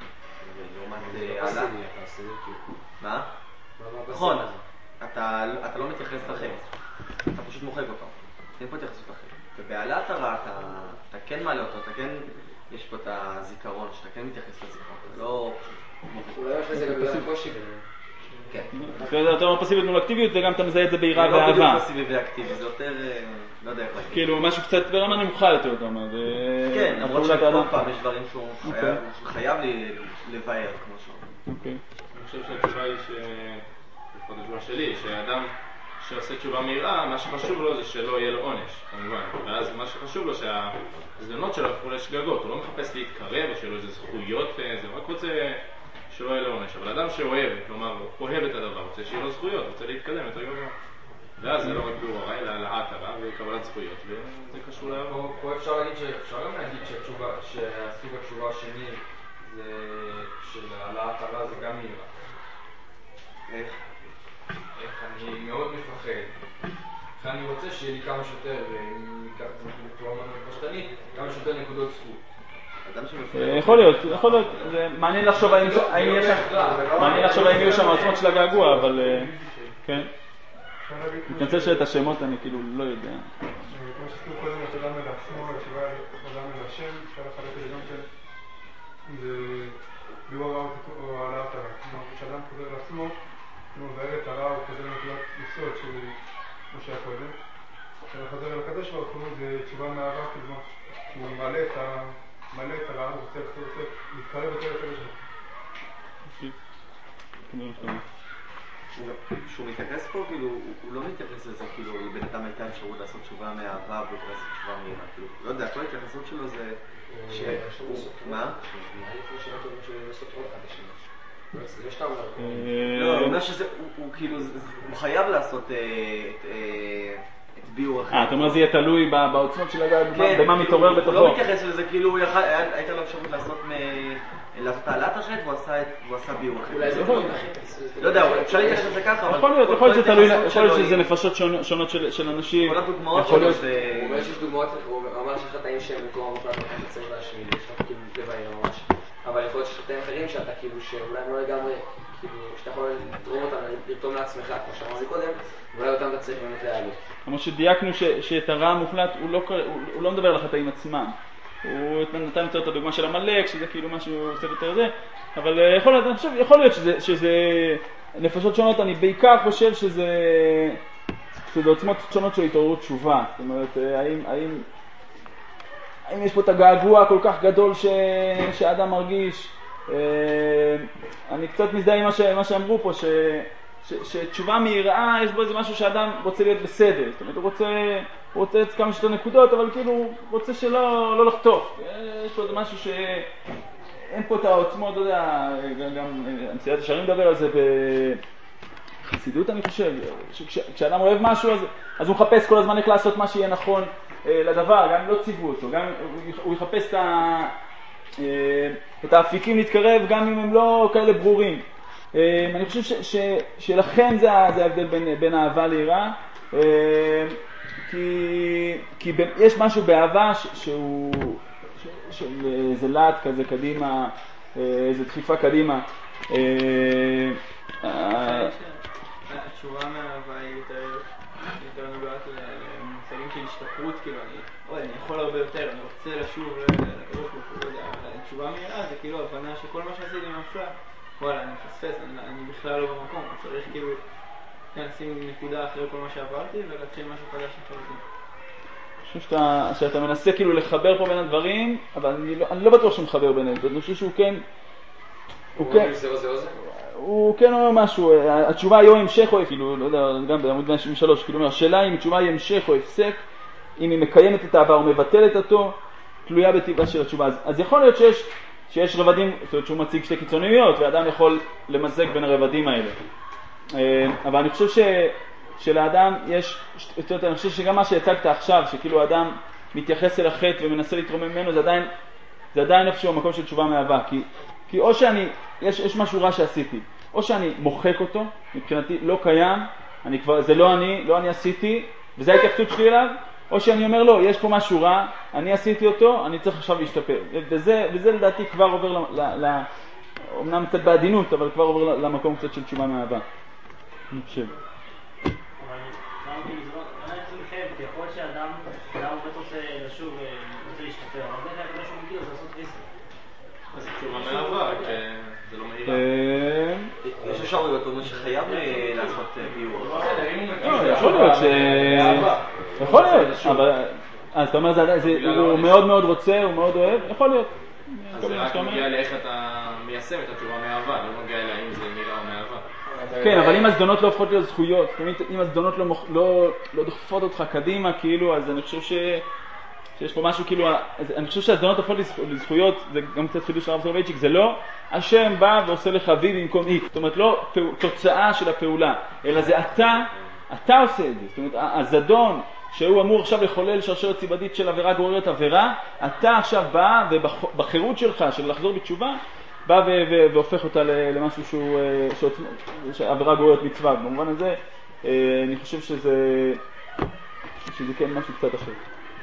מה? נכון, אתה לא מתייחס לחטא, אתה פשוט מוחק אותו, אין פה התייחסות לחטא. ובעלת הרע אתה כן מעלה אותו, אתה כן, יש פה את הזיכרון, שאתה כן מתייחס לזיכרון, אתה לא... אולי יש לזה גם קושי. כן. אתה יותר פסיביות מול אקטיביות, וגם אתה מזהה את זה ביראה ואהבה. זה לא בדיוק פסיבי ואקטיבי, זה יותר, לא יודע איך להגיד. כאילו משהו קצת ברמה נמוכה יותר, אתה אומר. כן, למרות שכל פעם יש דברים שהוא חייב לבאר, כמו שהוא. אוקיי. אני חושב שהתשובה היא ש... לפחות התשובה שלי, שהאדם שעושה תשובה מהירה, מה שחשוב לו זה שלא יהיה לו עונש, כמובן. ואז מה שחשוב לו שהזדמנות שלו יפכו לשגגות, הוא לא מחפש להתקרב או שלא איזה זכויות, זה רק רוצה שלא יהיה לו עונש. אבל אדם שאוהב, כלומר, אוהב את הדבר, רוצה שיהיה לו זכויות, רוצה להתקדם יותר גבוה. ואז זה לא רק ביאור הרע, אלא העלאת הרע וקבלת זכויות, וזה קשור לעבר. פה אפשר להגיד שאפשר גם להגיד שהסוג התשובה השני זה של העלאת הרע זה גם מהירה. איך? איך אני מאוד מפחד. איך אני רוצה שיהיה לי כמה שיותר, ומכך זה בצורה מאוד פשטנית, כמה שיותר נקודות זכות. יכול להיות, יכול להיות, זה מעניין לחשוב האם יש שם, מעניין לחשוב האם יהיו שם העצמות של הגעגוע, אבל כן. מתנצל שאת השמות אני כאילו לא יודע. כמו שכתוב קודם, התשובה מלעצמו, התשובה עולה מלהשם, אפשר לחלק את זה גם כן, זה ביאור הרע או העלאת הרע. כלומר, כשאדם חוזר לעצמו, הוא מבאר את הרע, הוא חוזר לנקודת יסוד שהוא כמו שהיה קודם. כשאדם חוזר אל הקדוש ברוך הוא, זה תשובה מהרע, כלומר, הוא מעלה את הרע, הוא רוצה להתקרב יותר לקדוש ברוך הוא. שהוא מתייחס פה, כאילו, הוא לא מתייחס לזה, כאילו, לבן אדם הייתה אפשרות לעשות תשובה מאהבה והוא יכול לעשות תשובה מהירה, כאילו, לא יודע, כל ההתייחסות שלו זה ש... מה? לא, הוא אומר שזה, הוא כאילו, הוא חייב לעשות את ביור אחר. אה, אתה אומר זה יהיה תלוי בעוצמות של הגל, במה מתעורר בתוכו. הוא לא מתייחס לזה, כאילו, הייתה לו אפשרות לעשות לעשות העלאת החטא והוא עשה ביור אחר. אולי זה לא לא יודע, אפשר להתייחס לזה ככה, אבל... יכול להיות, יכול להיות שתלוי, יכול להיות שזה נפשות שונות של אנשים. כל הדוגמאות שלו זה... הוא אומר שיש דוגמאות, הוא אמר שיש חטאים שהם במקום המוחלט ואתה צריך להשמיד, יש לך כאילו לבעיה ממש. אבל יכול להיות שיש חטאים אחרים שאתה כאילו, שאולי הם לא לגמרי, כאילו, שאתה יכול לתרום אותם, לרתום לעצמך, כמו שאמרתי קודם, ואולי אותם אתה צריך באמת להעלות. כמו שדייקנו שאת הרע המוחלט, הוא לא מדבר על החטאים עצמם. הוא נתן את הדוגמה של המלאק, שזה כאילו משהו קצת יותר זה, אבל יכול להיות, אני חושב, יכול להיות שזה, שזה נפשות שונות, אני בעיקר חושב שזה, שזה עוצמות שונות של התעוררות תשובה. זאת אומרת, האם, האם, האם יש פה את הגעגוע כל כך גדול ש, שהאדם מרגיש? אני קצת מזדהה עם מה, ש, מה שאמרו פה, ש, ש, שתשובה מיראה, יש בו איזה משהו שהאדם רוצה להיות בסדר. זאת אומרת, הוא רוצה... הוא רוצה את כמה שיותר נקודות, אבל כאילו הוא רוצה שלא לא לחטוף. יש פה איזה משהו שאין פה את העוצמות, אתה יודע, גם המסיעת השערים מדבר על זה בחסידות, אני חושב. כשאדם אוהב משהו, אז, אז הוא מחפש כל הזמן איך לעשות מה שיהיה נכון לדבר, גם אם לא ציוו אותו, גם הוא יחפש את, ה, את האפיקים להתקרב, גם אם הם לא כאלה ברורים. אני חושב ש, ש, שלכן זה, זה ההבדל בין, בין אהבה ליראה. כי, כי יש משהו באהבה ש, שהוא, ש, של איזה להט כזה קדימה, איזה דחיפה קדימה. התשובה מהאהבה היא יותר נוגעת למושגים של השתפרות, כאילו אני יכול הרבה יותר, אני רוצה לשוב לקדוש ברוך הוא, התשובה מהירה זה כאילו הבנה שכל מה שעשיתי ממש וואלה, אני מפספס, אני בכלל לא במקום, צריך כאילו לשים נקודה אחרי כל מה שעברתי ולהתחיל משהו חדש לחלוטין. אני חושב שאתה מנסה כאילו לחבר פה בין הדברים, אבל אני לא בטוח שהוא מחבר ביניהם. אני חושב שהוא כן... הוא כן... זה או זה או זה? הוא כן אומר משהו, התשובה היא או המשך או, כאילו, לא יודע, גם בעמוד מאה שבעים ושלוש, כאילו, השאלה אם התשובה היא המשך או הפסק, אם היא מקיימת את העבר או מבטלת אותו, תלויה בטבעה של התשובה. אז יכול להיות שיש שיש רבדים, זאת אומרת שהוא מציג שתי קיצוניות, ואדם יכול למזג בין הרבדים האלה. אבל אני חושב ש, שלאדם יש, אני חושב שגם מה שהצגת עכשיו, שכאילו האדם מתייחס אל החטא ומנסה לתרום ממנו, זה עדיין, זה עדיין איפשהו המקום של תשובה מאהבה. כי, כי או שאני, יש, יש משהו רע שעשיתי, או שאני מוחק אותו, מבחינתי לא קיים, אני כבר, זה לא אני, לא אני עשיתי, וזו ההתייחסות שלי אליו, או שאני אומר לו, יש פה משהו רע, אני עשיתי אותו, אני צריך עכשיו להשתפר. וזה, וזה לדעתי כבר עובר, ל, ל, ל, אומנם קצת בעדינות, אבל כבר עובר למקום קצת של תשובה מאהבה. אני חושב. אבל אני רוצה לחייב, כי יכול להיות שאדם, אדם באמת רוצה לשוב ורוצה להשתפר, אבל זה היה משהו מגיע, זה לעשות עשר. אז תשובה מאהבה, זה לא מהירה. יש אפשרויות, הוא אומר שחייב לעשות ביור. יכול להיות ש... יכול להיות, אבל... אז אתה אומר, הוא מאוד מאוד רוצה, הוא מאוד אוהב, יכול להיות. אז זה רק מגיע לאיך אתה מיישם את התשובה מאהבה, לא מגיע אליה אם זה נראה או מאהבה. כן, אבל אם הזדונות לא הופכות להיות זכויות, אם הזדונות לא דוחפות אותך קדימה, כאילו, אז אני חושב ש... שיש פה משהו כאילו, אני חושב שהזדונות הופכות לזכויות, זה גם קצת חידוש של הרב סולובייצ'יק, זה לא השם בא ועושה לך וי במקום איקס, זאת אומרת לא תוצאה של הפעולה, אלא זה אתה, אתה עושה את זה, זאת אומרת הזדון שהוא אמור עכשיו לחולל שרשרת סיבתית של עבירה גוררת עבירה, אתה עכשיו בא ובחירות שלך של לחזור בתשובה, בא והופך אותה למשהו שהוא עבירה גוררת מצווה. במובן הזה אני חושב שזה שזה כן משהו קצת אחר.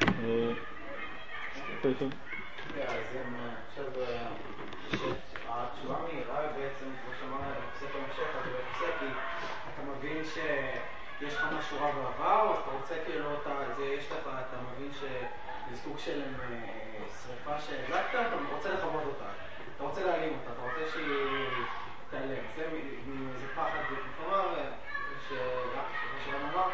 אז עכשיו התשובה מהירה בעצם כמו שאמרנו עושה פה המשך, אז זה עושה כי אתה מבין שיש לך משהו רע בעבר, אז אתה רוצה כאילו, יש לך, אתה מבין שזה סוג של שריפה שהזקת, אתה רוצה לכבות אותה, אתה רוצה להעלים אותה, אתה רוצה שהיא תעלם. זה פחד בפרמר, שרן אמר,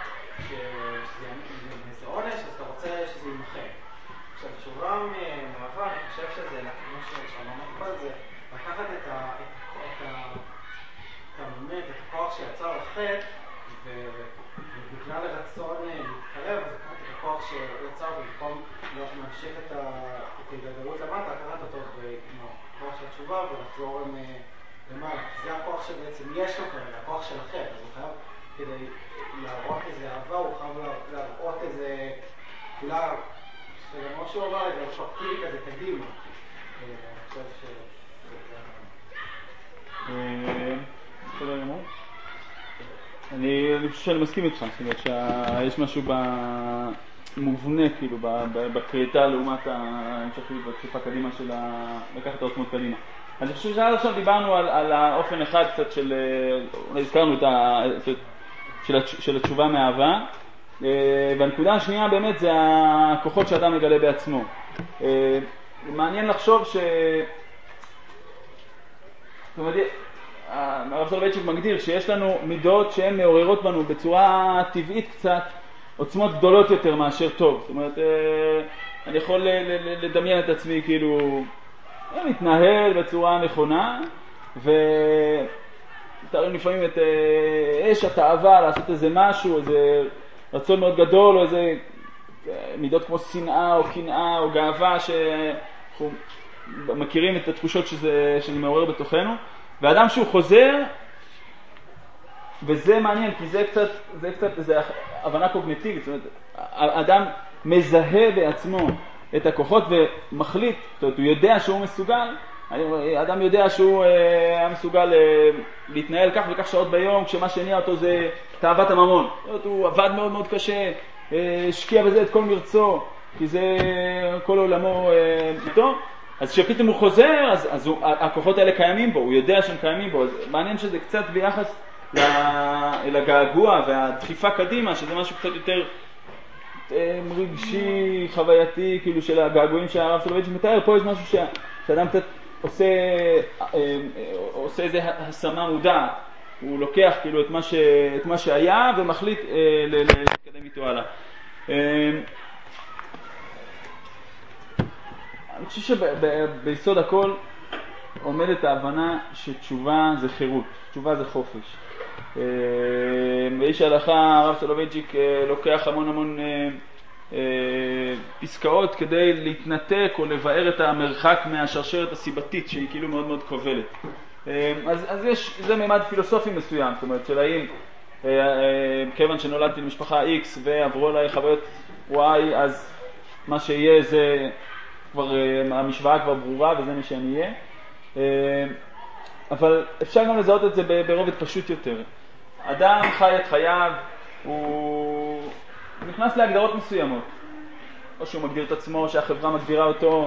שזה עונש, אז אתה רוצה שזה יימחק. עכשיו, תשובה מעבר, אני חושב שזה, כמו שאמרנו כל זה, לקחת את הממת, את הכוח שיצר לחטא, ובגלל הרצון להתקרב, אז לקחת את הכוח שיצר, ובמקום להמשיך את ההתגלגלות למטה, לקחת אותו עם הכוח של התשובה ולחזור למעלה. זה הכוח שבעצם יש לו כרגע, הכוח של החטא, אז הוא חייב, כדי להראות איזה אהבה, הוא חייב להראות איזה כולה, שלמרות שהוא אמר איזה פרקטיבי כזה קדימה. אני חושב ש... בסדר גמור. אני חושב שאני מסכים איתך, זאת אומרת שיש משהו מובנה כאילו בקריטה לעומת ההמשכיות והדחיפה קדימה של לקחת את העוצמות קדימה. אני חושב שעד עכשיו דיברנו על האופן אחד קצת של, אולי הזכרנו את ה... של התשובה מאהבה, והנקודה השנייה באמת זה הכוחות שאדם מגלה בעצמו. מעניין לחשוב ש... זאת אומרת, הרב סולובייצ'יק מגדיר שיש לנו מידות שהן מעוררות בנו בצורה טבעית קצת עוצמות גדולות יותר מאשר טוב. זאת אומרת, אני יכול לדמיין את עצמי כאילו מתנהל בצורה נכונה, ותראו לפעמים את אש התאווה לעשות איזה משהו, איזה רצון מאוד גדול, או איזה מידות כמו שנאה או קנאה או גאווה שאנחנו מכירים את התחושות שזה, שזה מעורר בתוכנו. ואדם שהוא חוזר, וזה מעניין, כי זה קצת, זה קצת, זה הבנה קוגניטיבית, זאת אומרת, האדם מזהה בעצמו את הכוחות ומחליט, זאת אומרת, הוא יודע שהוא מסוגל, האדם יודע שהוא היה מסוגל להתנהל כך וכך שעות ביום, כשמה שהניע אותו זה תאוות הממון. זאת אומרת, הוא עבד מאוד מאוד קשה, השקיע בזה את כל מרצו, כי זה כל עולמו איתו. אז כשפתאום הוא חוזר, אז, אז הוא, הכוחות האלה קיימים בו, הוא יודע שהם קיימים בו, אז מעניין שזה קצת ביחס לגעגוע והדחיפה קדימה, שזה משהו קצת יותר רגשי, חווייתי, כאילו של הגעגועים שהרב סולובייצ'יק מתאר. פה יש משהו שה, שאדם קצת עושה, עושה איזה השמה מודעת, הוא לוקח כאילו את מה, ש, את מה שהיה ומחליט להתקדם איתו הלאה. אני חושב שביסוד הכל עומדת ההבנה שתשובה זה חירות, תשובה זה חופש. באיש ההלכה הרב סולובייצ'יק לוקח המון המון פסקאות כדי להתנתק או לבאר את המרחק מהשרשרת הסיבתית שהיא כאילו מאוד מאוד כובלת. אז, אז יש, זה מימד פילוסופי מסוים, זאת אומרת של האם כיוון שנולדתי למשפחה X ועברו עליי חוויות Y, אז מה שיהיה זה כבר, המשוואה כבר ברורה וזה מה שאני אהיה. אבל אפשר גם לזהות את זה ברובד פשוט יותר. אדם חי את חייו, הוא נכנס להגדרות מסוימות. או שהוא מגדיר את עצמו, או שהחברה מגדירה אותו,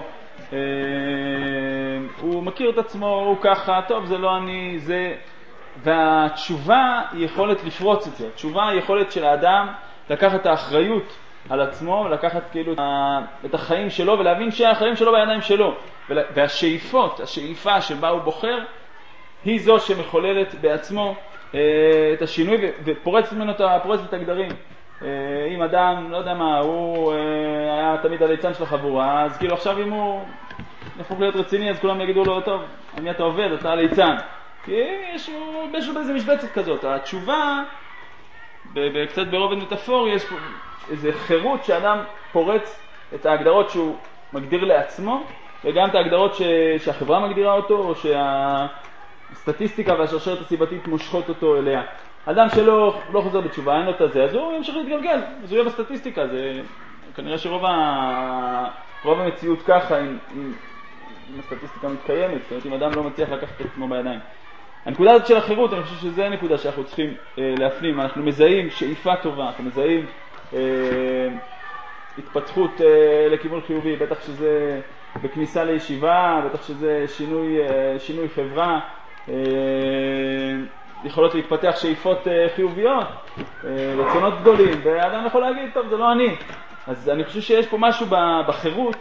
הוא מכיר את עצמו, הוא ככה, טוב זה לא אני, זה... והתשובה היא יכולת לפרוץ את זה. התשובה היא יכולת של האדם לקחת את האחריות על עצמו, ולקחת כאילו את החיים שלו, ולהבין שהחיים שלו בידיים שלו. והשאיפות, השאיפה שבה הוא בוחר, היא זו שמחוללת בעצמו את השינוי, ופורצת ממנו את הגדרים. אם אדם, לא יודע מה, הוא היה תמיד הליצן של החבורה, אז כאילו עכשיו אם הוא נהפוך להיות רציני, אז כולם יגידו לו, טוב, על מי אתה עובד, אתה הליצן. כי יש לו באיזה משבצת כזאת. התשובה, קצת ברובד מטאפורי, יש איזה חירות שאדם פורץ את ההגדרות שהוא מגדיר לעצמו, וגם את ההגדרות ש... שהחברה מגדירה אותו, או שהסטטיסטיקה והשרשרת הסיבתית מושכות אותו אליה. אדם שלא לא חוזר בתשובה, אין לו את זה, אז הוא ימשיך להתגלגל, אז הוא יהיה בסטטיסטיקה. זה כנראה שרוב ה... רוב המציאות ככה, אם, אם, אם הסטטיסטיקה מתקיימת, זאת אומרת, אם אדם לא מצליח לקחת את עצמו בידיים. הנקודה הזאת של החירות, אני חושב שזה הנקודה שאנחנו צריכים אה, להפנים. אנחנו מזהים שאיפה טובה, אנחנו מזהים אה, התפתחות אה, לכיוון חיובי, בטח שזה בכניסה לישיבה, בטח שזה שינוי, אה, שינוי חברה, יכולות להתפתח שאיפות חיוביות, רצונות גדולים, ואדם יכול להגיד, טוב, זה לא אני. אז אני חושב שיש פה משהו בחירות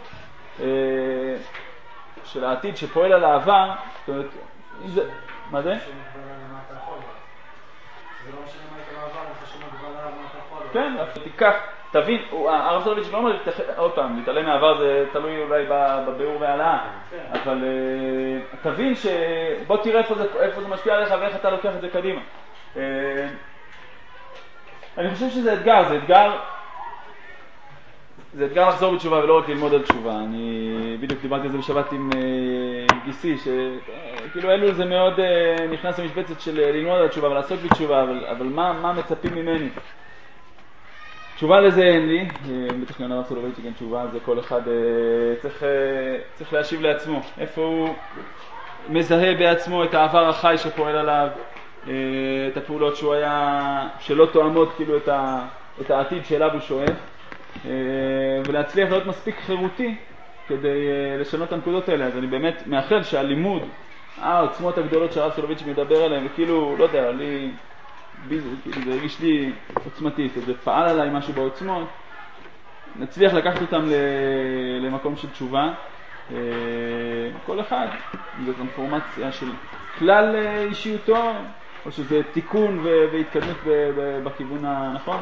של העתיד שפועל על העבר. זאת אומרת, אם זה... מה זה? כן, תיקח, תבין, הרב סולוביץ' לא אומר, עוד פעם, להתעלם מהעבר זה תלוי אולי בביאור והעלאה, אבל תבין שבוא תראה איפה זה משפיע עליך ואיך אתה לוקח את זה קדימה. אני חושב שזה אתגר, זה אתגר, זה אתגר לחזור בתשובה ולא רק ללמוד על תשובה. אני בדיוק דיברתי על זה בשבת עם גיסי, שכאילו אלול זה מאוד נכנס למשבצת של ללמוד על תשובה ולעסוק בתשובה, אבל מה, מה מצפים ממני? תשובה לזה אין לי, בטח גם הרב סולוביץ' גם תשובה, זה כל אחד צריך, צריך להשיב לעצמו, איפה הוא מזהה בעצמו את העבר החי שפועל עליו, את הפעולות שהוא היה, שלא תואמות כאילו את, ה, את העתיד שאליו הוא שואף, ולהצליח להיות מספיק חירותי כדי לשנות את הנקודות האלה. אז אני באמת מאחל שהלימוד, העוצמות הגדולות שהרב סולוביץ' מדבר עליהן, וכאילו, לא יודע, לי... זה הרגיש לי עוצמתית, זה פעל עליי משהו בעוצמות, נצליח לקחת אותם למקום של תשובה. כל אחד, זו טרנספורמציה של כלל אישיותו, או שזה תיקון והתקדמות בכיוון הנכון.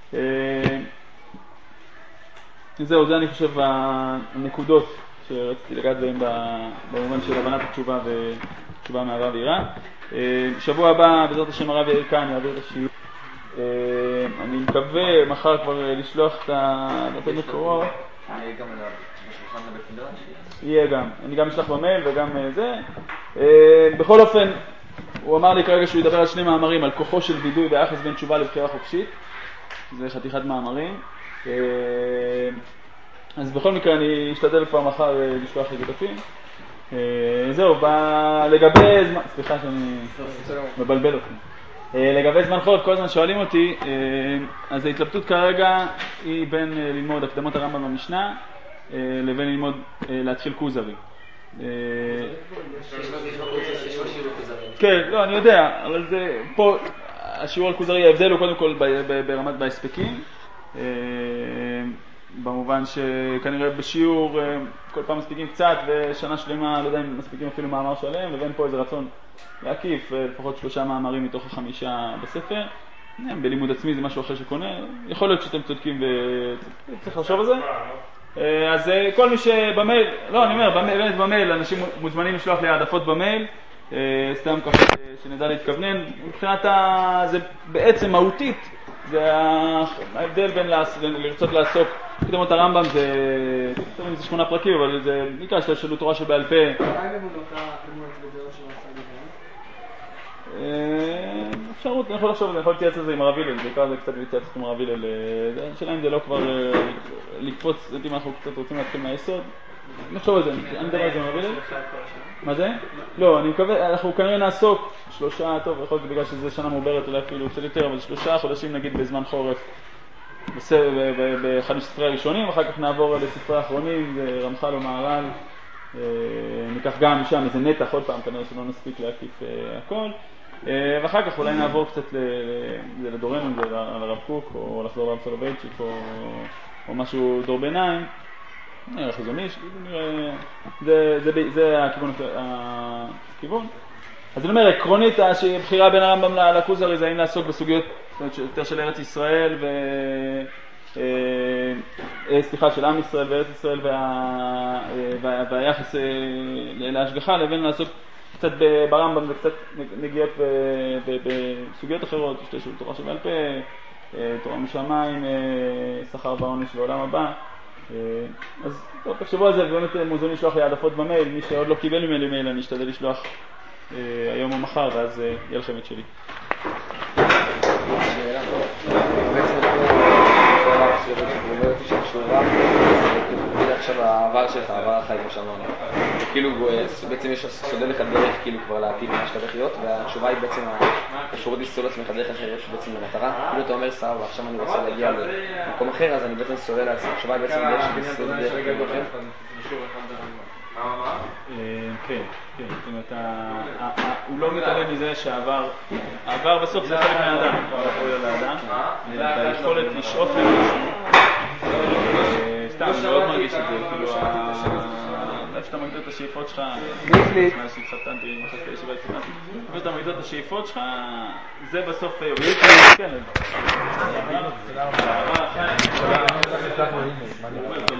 זהו, זה אני חושב הנקודות שרציתי לגעת בהן במובן של הבנת התשובה ותשובה מאהבה ויראה. שבוע הבא בעזרת השם הרב יאיר כאן יעביר את השיעור. אני מקווה מחר כבר לשלוח את הבתי מקורות. יהיה גם בשולחן לבית מדרש? יהיה גם, אני גם אשלח במייל וגם זה. בכל אופן, הוא אמר לי כרגע שהוא ידבר על שני מאמרים, על כוחו של וידוי ביחס בין תשובה לבחירה חופשית. זה חתיכת מאמרים. אז בכל מקרה אני אשתדל כבר מחר לשלוח לגדפים. זהו, לגבי זמן, סליחה שאני מבלבל אותי. לגבי זמן חורף, כל הזמן שואלים אותי, אז ההתלבטות כרגע היא בין ללמוד הקדמות הרמב"ם במשנה לבין ללמוד להתחיל כוזרי. כן, לא, אני יודע, אבל זה פה השיעור על כוזרי, ההבדל הוא קודם כל ברמת בהספקים, במובן שכנראה בשיעור כל פעם מספיקים קצת ושנה שלמה, לא יודע אם מספיקים אפילו מאמר שלם, לבין פה איזה רצון להקיף לפחות שלושה מאמרים מתוך החמישה בספר. בלימוד עצמי זה משהו אחר שקונה, יכול להיות שאתם צודקים וצריך לחשוב על זה. אז כל מי שבמייל, לא אני אומר, באמת במייל, אנשים מוזמנים לשלוח לי העדפות במייל, סתם ככה שנדע להתכוונן. מבחינת זה בעצם מהותית, זה ההבדל בין לרצות לעסוק, קדמות הרמב"ם זה, זה שמונה פרקים, אבל זה נקרא של תורה שבעל פה. מה עם אמונותה בדעות של הסגנון? אפשרות, אני יכול לחשוב, אני יכול להתייעץ על זה עם הרב הלל, בעיקר זה קצת להתייעץ עם הרב הלל, השאלה אם זה לא כבר לקפוץ, אם אנחנו קצת רוצים להתחיל מהיסוד, נחשוב על זה, אני מדבר על זה עם הרב הלל. מה זה? לא, אני מקווה, אנחנו כנראה נעסוק שלושה, טוב, יכול להיות בגלל שזה שנה מעוברת, אולי אפילו קצת יותר, אבל שלושה חודשים נגיד בזמן חורף, באחד הספרי הראשונים, אחר כך נעבור לספרי האחרונים, זה רמח"ל או מהר"ל, ניקח גם משם איזה נתח, עוד פעם, כנראה שלא נספיק להקיף הכל, ואחר כך אולי נעבור קצת לדורנו, זה לרב קוק, או לחזור לרב סולובייצ'יק, או משהו דור ביניים, נראה חזון איש, זה הכיוון. אז אני אומר, עקרונית, הבחירה בין הרמב"ם לכוזרי זה האם לעסוק בסוגיות יותר של ארץ ישראל ו... סליחה, של עם ישראל וארץ ישראל והיחס להשגחה, לבין לעסוק קצת ברמב"ם וקצת נגיעות בסוגיות אחרות, של תורה שבעל פה, תורה משמיים, שכר ועונש ועולם הבא. אז טוב, תחשבו על זה, ובאמת מוזמנים לשלוח לי העדפות במייל, מי שעוד לא קיבל ממני מייל אני אשתדל לשלוח היום או מחר, ואז יהיה לכם את שלי. שאלה, בעצם כל הרב שהוא אומר אותי שהוא רב, זה עכשיו העבר שלך, העבר החיים כמו שאמרנו. כאילו בעצם יש סודר לך דרך כאילו כבר לעתיד מה שאתה לחיות, והתשובה היא בעצם האפשרות לסתור לעצמך דרך אחרת שבעצם למטרה. כאילו אתה אומר סער ועכשיו אני רוצה להגיע למקום אחר, אז אני בעצם סודר לעצמי. התשובה היא בעצם דרך שתסתור דרך אחרת. מה, מה? כן, כן, זאת אומרת, הוא לא מתעלם מזה שהעבר, העבר בסוף זה חלק מהאדם, הוא יכול להיות לאדם, והיכולת לשאוף למישהו, סתם, אני מאוד מרגיש את זה, כאילו, איפה שאתה מגדיר את השאיפות שלך, מה שהתחתנתי עם אחת הישיבה התחתנתי, איפה שאתה מגדיר את השאיפות שלך, זה בסוף, כן,